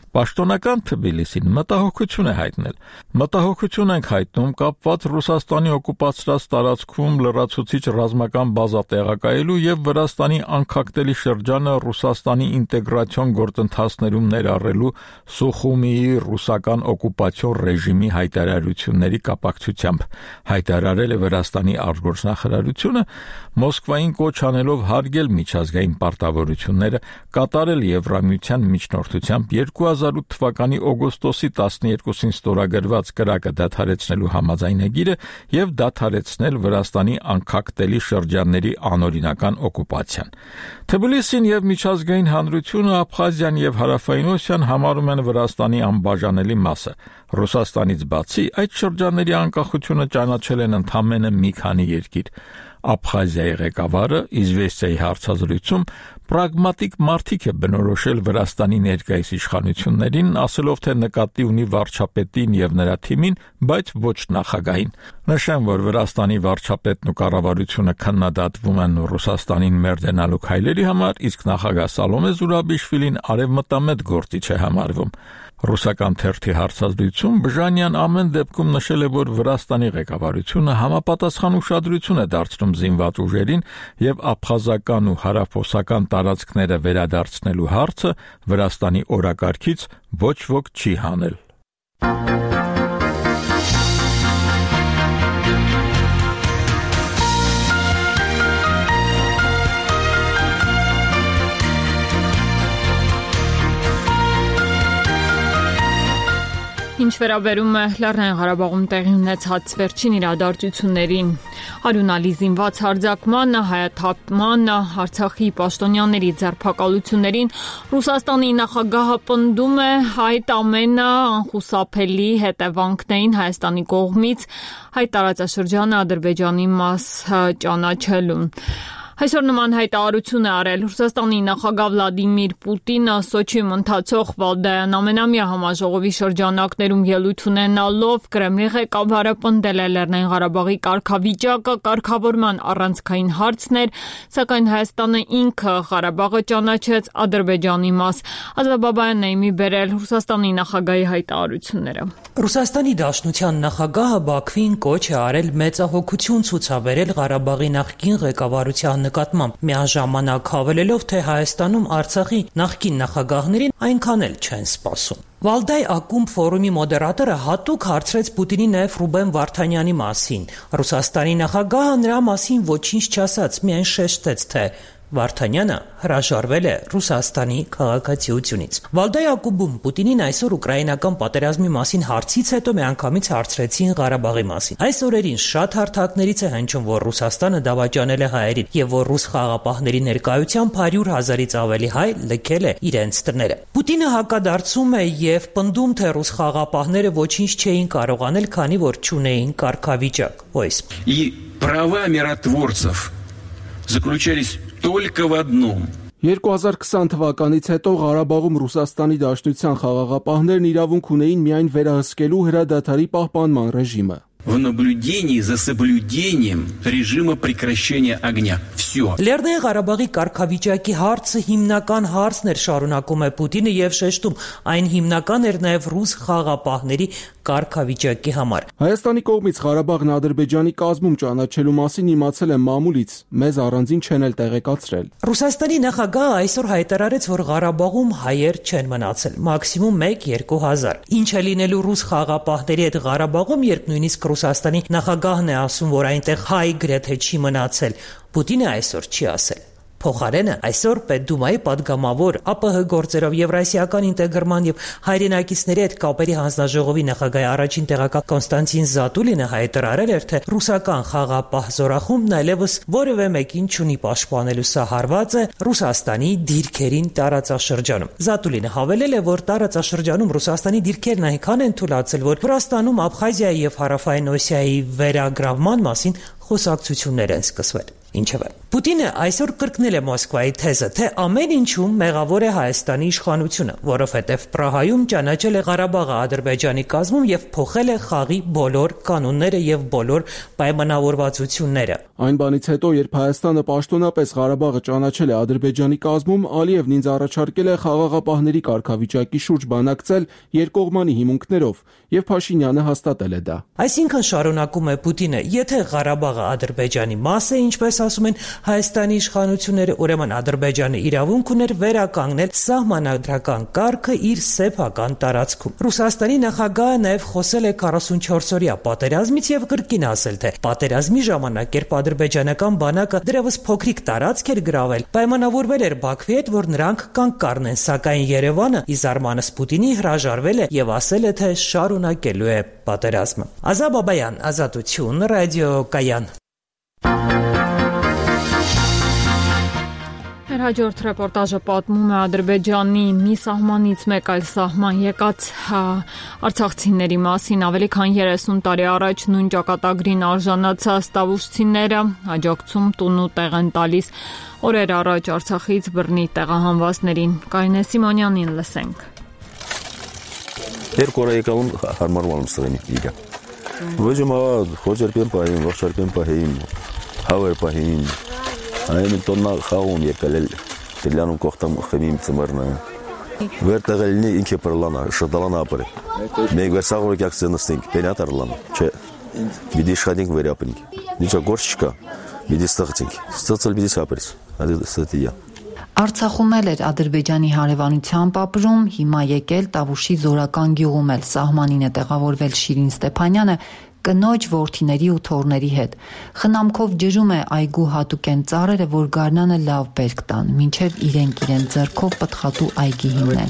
Պաշտոնական Թբիլիսին մտահոգություն է հայտնել։ Մտահոգություն ենք հայտնում կապված Ռուսաստանի օկուպացրած տարածքում լրացուցիչ ռազմական բազա տեղակայելու եւ Վրաստանի անկախտելի շրջանը Ռուսաստանի ինտեգրացիոն գործընթացներում ներառելու Սուխումիի ռուսական օկուպացիոն ռեժիմի հայտարարությունների կապակցությամբ, հայտարարել է Վրաստանի արտգործնախարարությունը, Մոսկվային կոչ անելով հարգել միջազգային պարտավորությունները, կատարել Եվրամիության միջնորդությամբ երկու հազար ութ թվականի օգոստոսի տասներկուսին ստորագրված կրակը դադարեցնելու համաձայնագիրը եւ դադարեցնել Վրաստանի անկախտելի շրջանների անօրինական օկուպացիան։ Թբիլիսին եւ միջազգային հանրությունը Աբխազիան եւ Հարավային Օսիան համարում են Վրաստանի անբաժանելի մասը։ Ռուսաստանից բացի այդ շրջանների անկախությունը ճանաչել են ընդամենը մի քանի երկիր։ Աբխազիայի ղեկավարը Իզվեստիայի հարցազրույցում պրագմատիկ մարդիկ է բնորոշել Վրաստանի ներկայիս իշխանություններին, ասելով, թե նկատի ունի վարչապետին եւ նրա թիմին, բայց ոչ նախագահին։ Նշեմ, որ Վրաստանի վարչապետն ու կառավարությունը քննադատվում են Ռուսաստանին մերձենալու քայլերի համար, իսկ նախագահ Սալոմե Զուրաբիշվիլին արևմտամետ գործիչ է համարվում։ Ռուսական թերթի հարցազրույցում Բժանյան ամեն դեպքում նշել է, որ Վրաստանի ղեկավարությունը համապատասխան ուշադրություն է դարձնում զինված ուժերին եւ աբխազական ու հարավօսական տարածքները վերադարձնելու հարցը Վրաստանի օրակարգից ոչ ոք չի հանել։ Ինչ վերաբերում է Լեռնային Ղարաբաղում տեղի ունեցած վերջին իրադարձություններին, Հարունալի զինված հարձակմանը, հայաթափմանը, Արցախի պաշտոնյաների ձերբակալություններին, Ռուսաստանի նախագահը պնդում է այդ ամենը անխուսափելի հետևանքներին Հայաստանի կողմից հայ տարածաշրջանը Ադրբեջանի մաս ճանաչելուն։ Այսօր նման հայտարարություն է արել Ռուսաստանի նախագահ Վլադիմիր Պուտինը Սոչիում ընթացող Վալդայան ամենամյա համաժողովի շրջանակներում ելույթ ունենալով Կրեմլի ղեկավարը պնդել է Լեռնային Ղարաբաղի կարգավիճակը կարգավորման առանցքային հարցն էր, սակայն Հայաստանը ինքը Ղարաբաղը ճանաչեց Ադրբեջանի մաս։ Ազատ Բաբայանն է իմի բերել Ռուսաստանի նախագահի հայտարարությունները։ Ռուսաստանի Դաշնության նախագահը Բաքվին կոչ է արել մեծահոգություն ցուցաբերել Ղարաբաղի նախկին ղեկավարության նկատմամբ, միաժամանակ հավելելով, թե Հայաստանում Արցախի նախկին նախագահներին այնքան էլ չեն սպասում։ Վալդայ ակումբ ֆորումի մոդերատորը հատուկ հարցրեց Պուտինի նաև Ռուբեն Վարդանյանի մասին։ Ռուսաստանի նախագահը նրա մասին ոչինչ չասաց, միայն շեշտեց, թե Վարդանյանը հրաժարվել է Ռուսաստանի քաղաքացիությունից։ Վալդայ ակումբում Պուտինին այսօր ուկրաինական պատերազմի մասին հարցից հետո միանգամից հարցրեցին Ղարաբաղի մասին։ Այս օրերին շատ հարթակներից է հնչում, որ Ռուսաստանը դավաճանել է հայերին եւ որ ռուս խաղապահների ներկայությամբ հարյուր հազարից ավելի հայ լքել է իրենց տները։ Պուտինը հակադարձում է եւ պնդում, թե ռուս խաղապահները ոչինչ չէին կարող անել, քանի որ չունեին կարգավիճակ։ Ո՞յս։ И права миротворцев заключались только в одном. երկու հազար քսան թվականից հետո Ղարաբաղում Ռուսաստանի Դաշնության խաղաղապահներն իրավունք ունեին միայն վերահսկելու հրադադարի պահպանման ռեժիմը։ В наблюдении за соблюдением режима прекращения огня. Все. Լեռնային Ղարաբաղի կարգավիճակի հարցը հիմնական հարցն էր, շարունակում է Պուտինը եւ շեշտում, այն հիմնական էր նաեւ ռուս խաղապահների կարգավիճակի համար։ Հայաստանի կողմից Ղարաբաղն Ադրբեջանի կազմում ճանաչելու մասին իմացել եմ մամուլից, մեզ առանձին չեն էլ տեղեկացրել։ Ռուսաստանի նախագահը այսօր հայտարարեց, որ Ղարաբաղում հայեր չեն մնացել, մաքսիմում մեկ-երկու հազար։ Ինչ է լինելու ռուս խաղապահների հետ Ղարաբաղում, երբ նույնիսկ Ռուսաստանի նախագահն է ասում, որ այնտեղ հայ գրեթե չի մնացել, Պուտինը այսօր չի ասել։ Փոխարենը այսօր Պետդումայի падգամավոր ԱՊՀ գործերով Եվրասիական ինտեգրման եւ հայրենակիցների հետ կապերի հանձնաժողովի նախագահի առաջին տեղակալ Կոնստանտին Զատուլինը հայտարարել էր, թե ռուսական խաղապահ զորախումբն այլևս որևէ մեկին չունի պաշտպանելու, սա հարված է Ռուսաստանի դիրքերին տարածաշրջանում։ Զատուլինը հավելել է, որ տարածաշրջանում Ռուսաստանի դիրքերն այնքան են թուլացել, որ Վրաստանում Աբխազիայի եւ Հարավային Օսիայի վերագրավման մասին խոսակցություններ են սկսվել։ Ինչևէ Պուտինը այսօր կրկնել է Մոսկվայի թեզը, թե ամեն ինչում մեղավոր է Հայաստանի իշխանությունը, որովհետև Պրահայում ճանաչել է Ղարաբաղը Ադրբեջանի կազմում եւ փոխել է խաղի բոլոր կանոնները եւ բոլոր պայմանավորվածությունները։ Այն բանից հետո, երբ Հայաստանը պաշտոնապես Ղարաբաղը ճանաչել է Ադրբեջանի կազմում, Ալիևն ինձ առաջարկել է խաղաղապահների կարգավիճակի շուրջ բանակցել երկկողմանի հիմունքներով, եւ Փաշինյանը հաստատել է դա։ Այսինքն, շարունակում է Պուտինը, եթե Ղարաբաղը Ադրբեջանի մաս է, ինչպես ասում են Հայաստանի իշխանությունները, ուրեմն Ադրբեջանը իրավունք ուներ վերականգնել սահմանադրական կարգը իր սեփական տարածքում։ Ռուսաստանի նախագահը նաև խոսել է քառասունչորսօրյա պատերազմից եւ կրկին ասել, թե պատերազմի ժամանակ, երբ ադրբեջանական բանակը դեռևս փոքրիկ տարածք էր գրավել, պայմանավորվել էր Բաքվի հետ, որ նրանք կանգ կառնեն, սակայն Երևանը ի զարմանս Պուտինի հրաժարվել է եւ ասել է, թե շարունակելու է պատերազմը։ Ազա Բաբայան, Ազատություն, ռադիո Կայան։ Հաջորդ ռեպորտաժը պատմում է Ադրբեջանի մի սահմանից մեկ այլ սահման եկած արցախցիների մասին։ Ավելի քան երեսուն տարի առաջ նույն ճակատագրին արժանացած տավուշցիները աջակցում տուն ու տեղ են տալիս։ Օրեր առաջ Արցախից բռնի տեղահանվածներին։ Կարինե Սիմոնյանին լսենք։ Երկու օր եկալուն հարմարվալում սրենի իգա։ Ոջում խոջերպեն պահին, ողջերպեն պահին, հավեր պահին։ Այն տոննա խաղում եկել էլ դիլանում կողտամ խմիմ ծմերնա վերտեղելնի ինքը պրլանա շդալանա ապրե մեկ վերսաղորը կյակցենստինք պենատարլան չէ բիդի իշխանինք վերապնինք նիչա գործ չկա բիդի ստղծինք ստղծել բիդի սապրիս ադի ստատիա Արցախում էլ էր Ադրբեջանի հարևանությամբ ապրում, հիմա եկել Տավուշի Զորական գյուղում էլ սահմանին է տեղավորվել Շիրին Ստեփանյանը կնոջ որդիների ու թոռների հետ։ Խնամքով ջրում է այգու հատուկեն ծառերը, որ գարնանը լավ բերք տան, մինչև իրենք իրեն ձեռքով պտղատու այգի հիմնեն։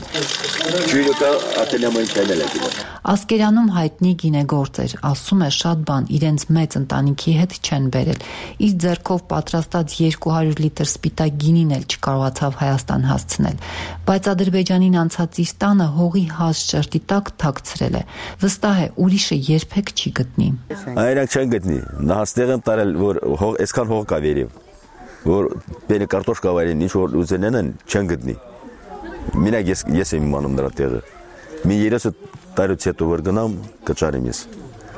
Ասկերանում հայտնի գինեգործ էր, ասում է շատ բան իրենց մեծ ընտանիքի հետ չեն բերել։ Իր ձեռքով պատրաստած երկու հարյուր լիտր սպիտակ գինին էլ չկարողացավ Հայաստան հասցնել, բայց Ադրբեջանին անցած իր տանը հողի հաս շերտի տակ թաքցրել է։ Վստահ է, ուրիշը երբեք չի գտնի։ Այրանք չեն գտնի, նահաստեղ են տարել, որ այսքան հող կա վերև, որ բենը կարտոշկա վայրին ինչ որ ուզենեն են չեն գտնի։ Մինակ ես, ես եմ իմանում նրա տեղը։ Մի երեսը տարուց հետո որ գնամ կճարեմ ես։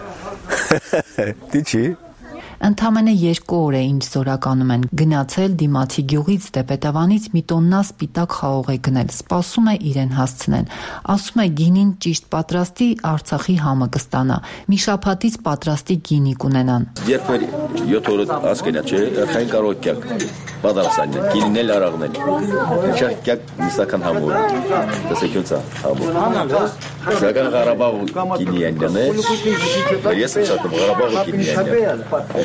Դի չի։ Ընդամենը երկու օր է ինչ Զորականում են գնացել դիմացի գյուղից Տեպետավանից մի տոննա սպիտակ խաղող է գնել, սպասում է իրեն հասցնեն, ասում է գինին ճիշտ պատրաստի Արցախի համը կստանա, մի շաբաթից պատրաստի գինի կունենան։ Երբ որ յոթ օր ասկենա չէ, քային կարող կյակ պատրաստան, գինին էլ արաղնել, չա կյակ միսական համոր, տեսեքյոնցա համոր, շական Ղարաբաղ գինի են դնել, ես եմ շատում Ղարաբաղ գինի են դնել։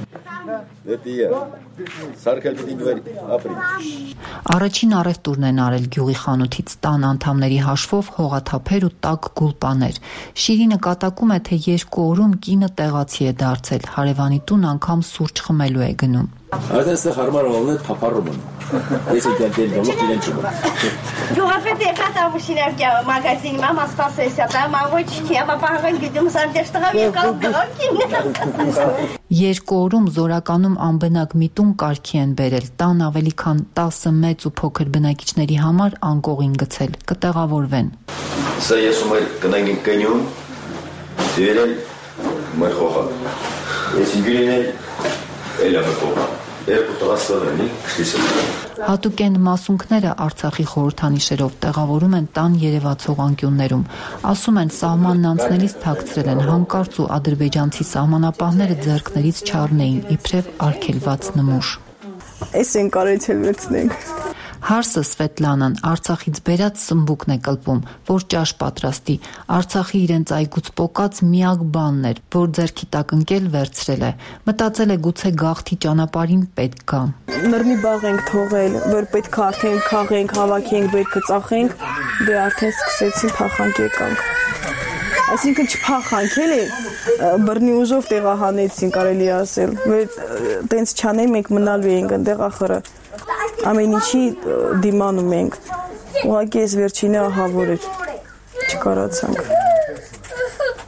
Առաջին առևտուրն են արել գյուղի խանութից տան անդամների հաշվով հողաթափեր ու տաք գուլպաներ։ Շիրինը կատակում է, թե երկու օրում կինը տեղացի է դարձել, հարևանի տուն անգամ սուրճ խմելու է գնում։ Այդտեղ հարմար ողնել թափառում են։ Ես դեռ դեռ դեռ չեմ։ Գյուղապետ եկա Տավուշիներ մագազինի մամա սպասեցա, դա մավոչքի, ապահովեն գիտում սարդեշտղավ եկալ գոքին։ Երկու օրում Զորականում անբնակ մի տուն կարգի են բերել, տան ավելի քան տասը մեծ ու փոքր բնակիչների համար անկողին գցել, կտեղավորվեն։ Սա ես ու մեր կնանգին կնյուն, դերել մեր խողա։ Ես ինգրին էլ էլ եմ խողա։ Երկու տղասվել են, շտիսել։ Հատուկեն մասունքները Արցախի խորհրդանիշերով տեղավորում են տան երևացող անկյուններում։ Ասում են սահմանն անցնելիս թաքցրել են հանկարծ ու ադրբեջանցի սահմանապահները ձեռքներից չառնեին իբրև արգելված նմուշ։ Էս են կարեցել վերցնենք։ Հարսը Սվետլանան Արցախից բերած սմբուկն է կլպում, որ ճաշ պատրաստի։ Արցախի իրենց այգուց պոկած միակ բանն էր, որ ձեռքի տակ ընկել վերցրել է։ Մտածել է գուցե գաղթի ճանապարհին պետք գա։ Նռնի բաղ ենք թողել, որ պետք է արդեն քաղենք, հավաքենք, բերքը ծախենք, դե արդեն սկսեցին փախանք եկանք։ Այսինքն չփախանք էլի, բռնի ուժով տեղահանեցին, կարելի ասել։ Տենց չանեին, մենք մնալու էինք այնտեղ ախորը։ Ամեն ինչի դիմանում ենք, ուղղակի ես վերջինը ահավոր էր, չկարացանք։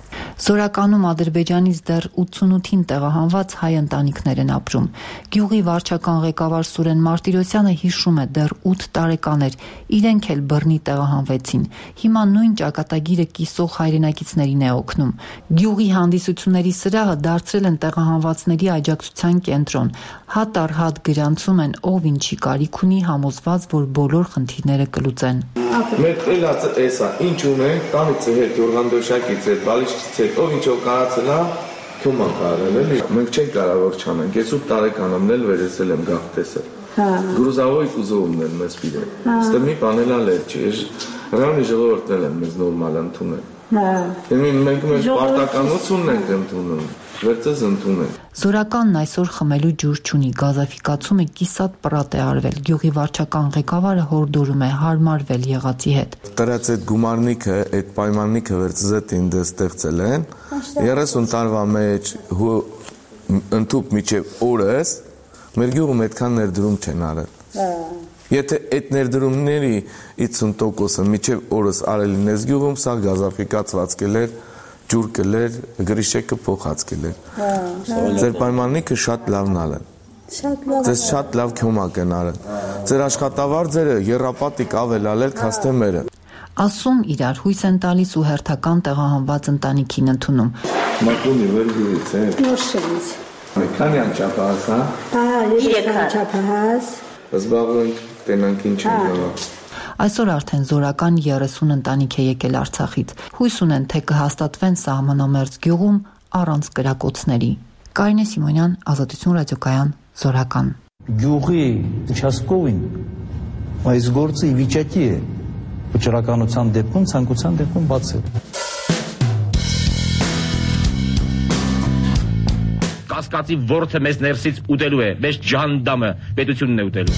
Զորականում Ադրբեջանից դեռ ութսունութին տեղահանված հայ ընտանիքներ են ապրում։ Գյուղի վարչական ղեկավար Սուրեն Մարտիրոսյանը հիշում է, դեռ ութ տարեկան էր, իրենք էլ բռնի տեղահանվեցին։ Հիմա նույն ճակատագիրը կիսող հայրենակիցներին է օգնում։ Գյուղի հանդիսությունների սրահը դարձրել են տեղահանվածների աջակցության կենտրոն։ Հատ առ հատ գրանցում են ով ինչի կարիք ունի, համոզված, որ բոլոր խնդիրները կլուծեն։ Մեր էլացը էսա, ինչ ունենք, տանից հետ, յորղանդոշակից հետ, բալիչքից հետ, ով ինչով կարացել է, թոման կարել էլի։ Մենք չենք կարող չանենք, ես ութ տարեկանամն էլ վերեսել եմ գաղթեսել։ Գրուզավոյ ուզողումն են մեզ պիրել։ Ստե մի բանել ալեր չի, հրանի ժողովորդն էլ են մեզ նորմալ ընդունել։ Մենք մեր պարտականությունն ենք ընդունում, վերցես ընդունել։ Զորականն այսօր խմելու ջուր չունի, գազաֆիկացումը կիսատ պրատ է արվել։ Գյուղի վարչական ղեկավարը հորդորում է հարմարվել եղածի հետ։ Տրած այդ գումարնիքը, այդ պայմաննիքը վերցզետ ինձ ստեղծել են, երեսուն տարվա մեջ ընդཐུպ միջև օրս մեր գյուղում այդքան ներդրում չեն արել։ Եթե այդ ներդրումների ութսուն տոկոսը միջև օրս արել ինես գյուղում, սա գազաֆիկացված կելեր, ջուր կելեր, գրիշեկը փոխած կելեր։ Ձեր պայմաննիքը շատ լավն ալեն։ Ձեզ շատ լավ քյոմակ են արել։ Ձեր աշխատավարձերը եռապատիկ ավել ալել քաստե մերը։ Ասում իրար հույս են տալիս ու հերթական տեղահանված ընտանիքին ընդունում։ Մատունի վերգուրից է։ Նորշից։ Քանյան չափահաս, հա։ Հա, երեք չափահաս։ Զբաղվենք տենանք ինչ են գալա։ Այսօր արդեն զորական երեսուն ընտանիք է եկել Արցախից։ Հույս ունեն, թե կհաստատվեն սահմանամերձ գյուղում առանց կրակոցների։ Կարինե Սիմոնյան, Ազատություն ռադիոկայան, Զորական։ Գյուղի участковին այս գործը ի վիճակի է վճռականության դեպքում, ցանկության դեպքում բացել։ Կասկածի ворթը մեզ ներսից ուտելու է, մեզ ջանդամը պետությունն է ուտելու։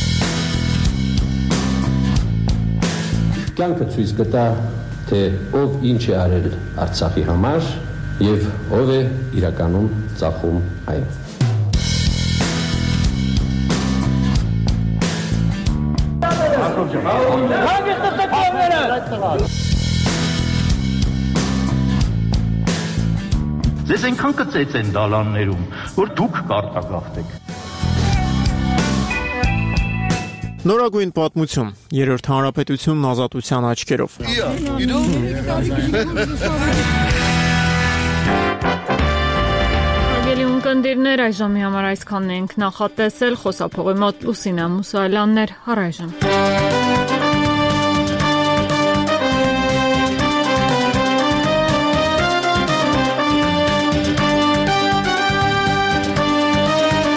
Կյանքը ցույց կտա, թե ով ինչ է արել Արցախի համար եւ ով է իրականում ծախում այն։ Ձեզ այնքան կծեց են դալաններում, որ դուք կարտագաղթեք։ Նորագույն պատմություն, երրորդ հանրապետությունն ազատության աչքերով։ Հարգելի ունկնդիրներ, այժմի համար այսքանն ենք նախատեսել, խոսափողի մոտ Լուսինե Մուսայելյանն էր, առայժմ։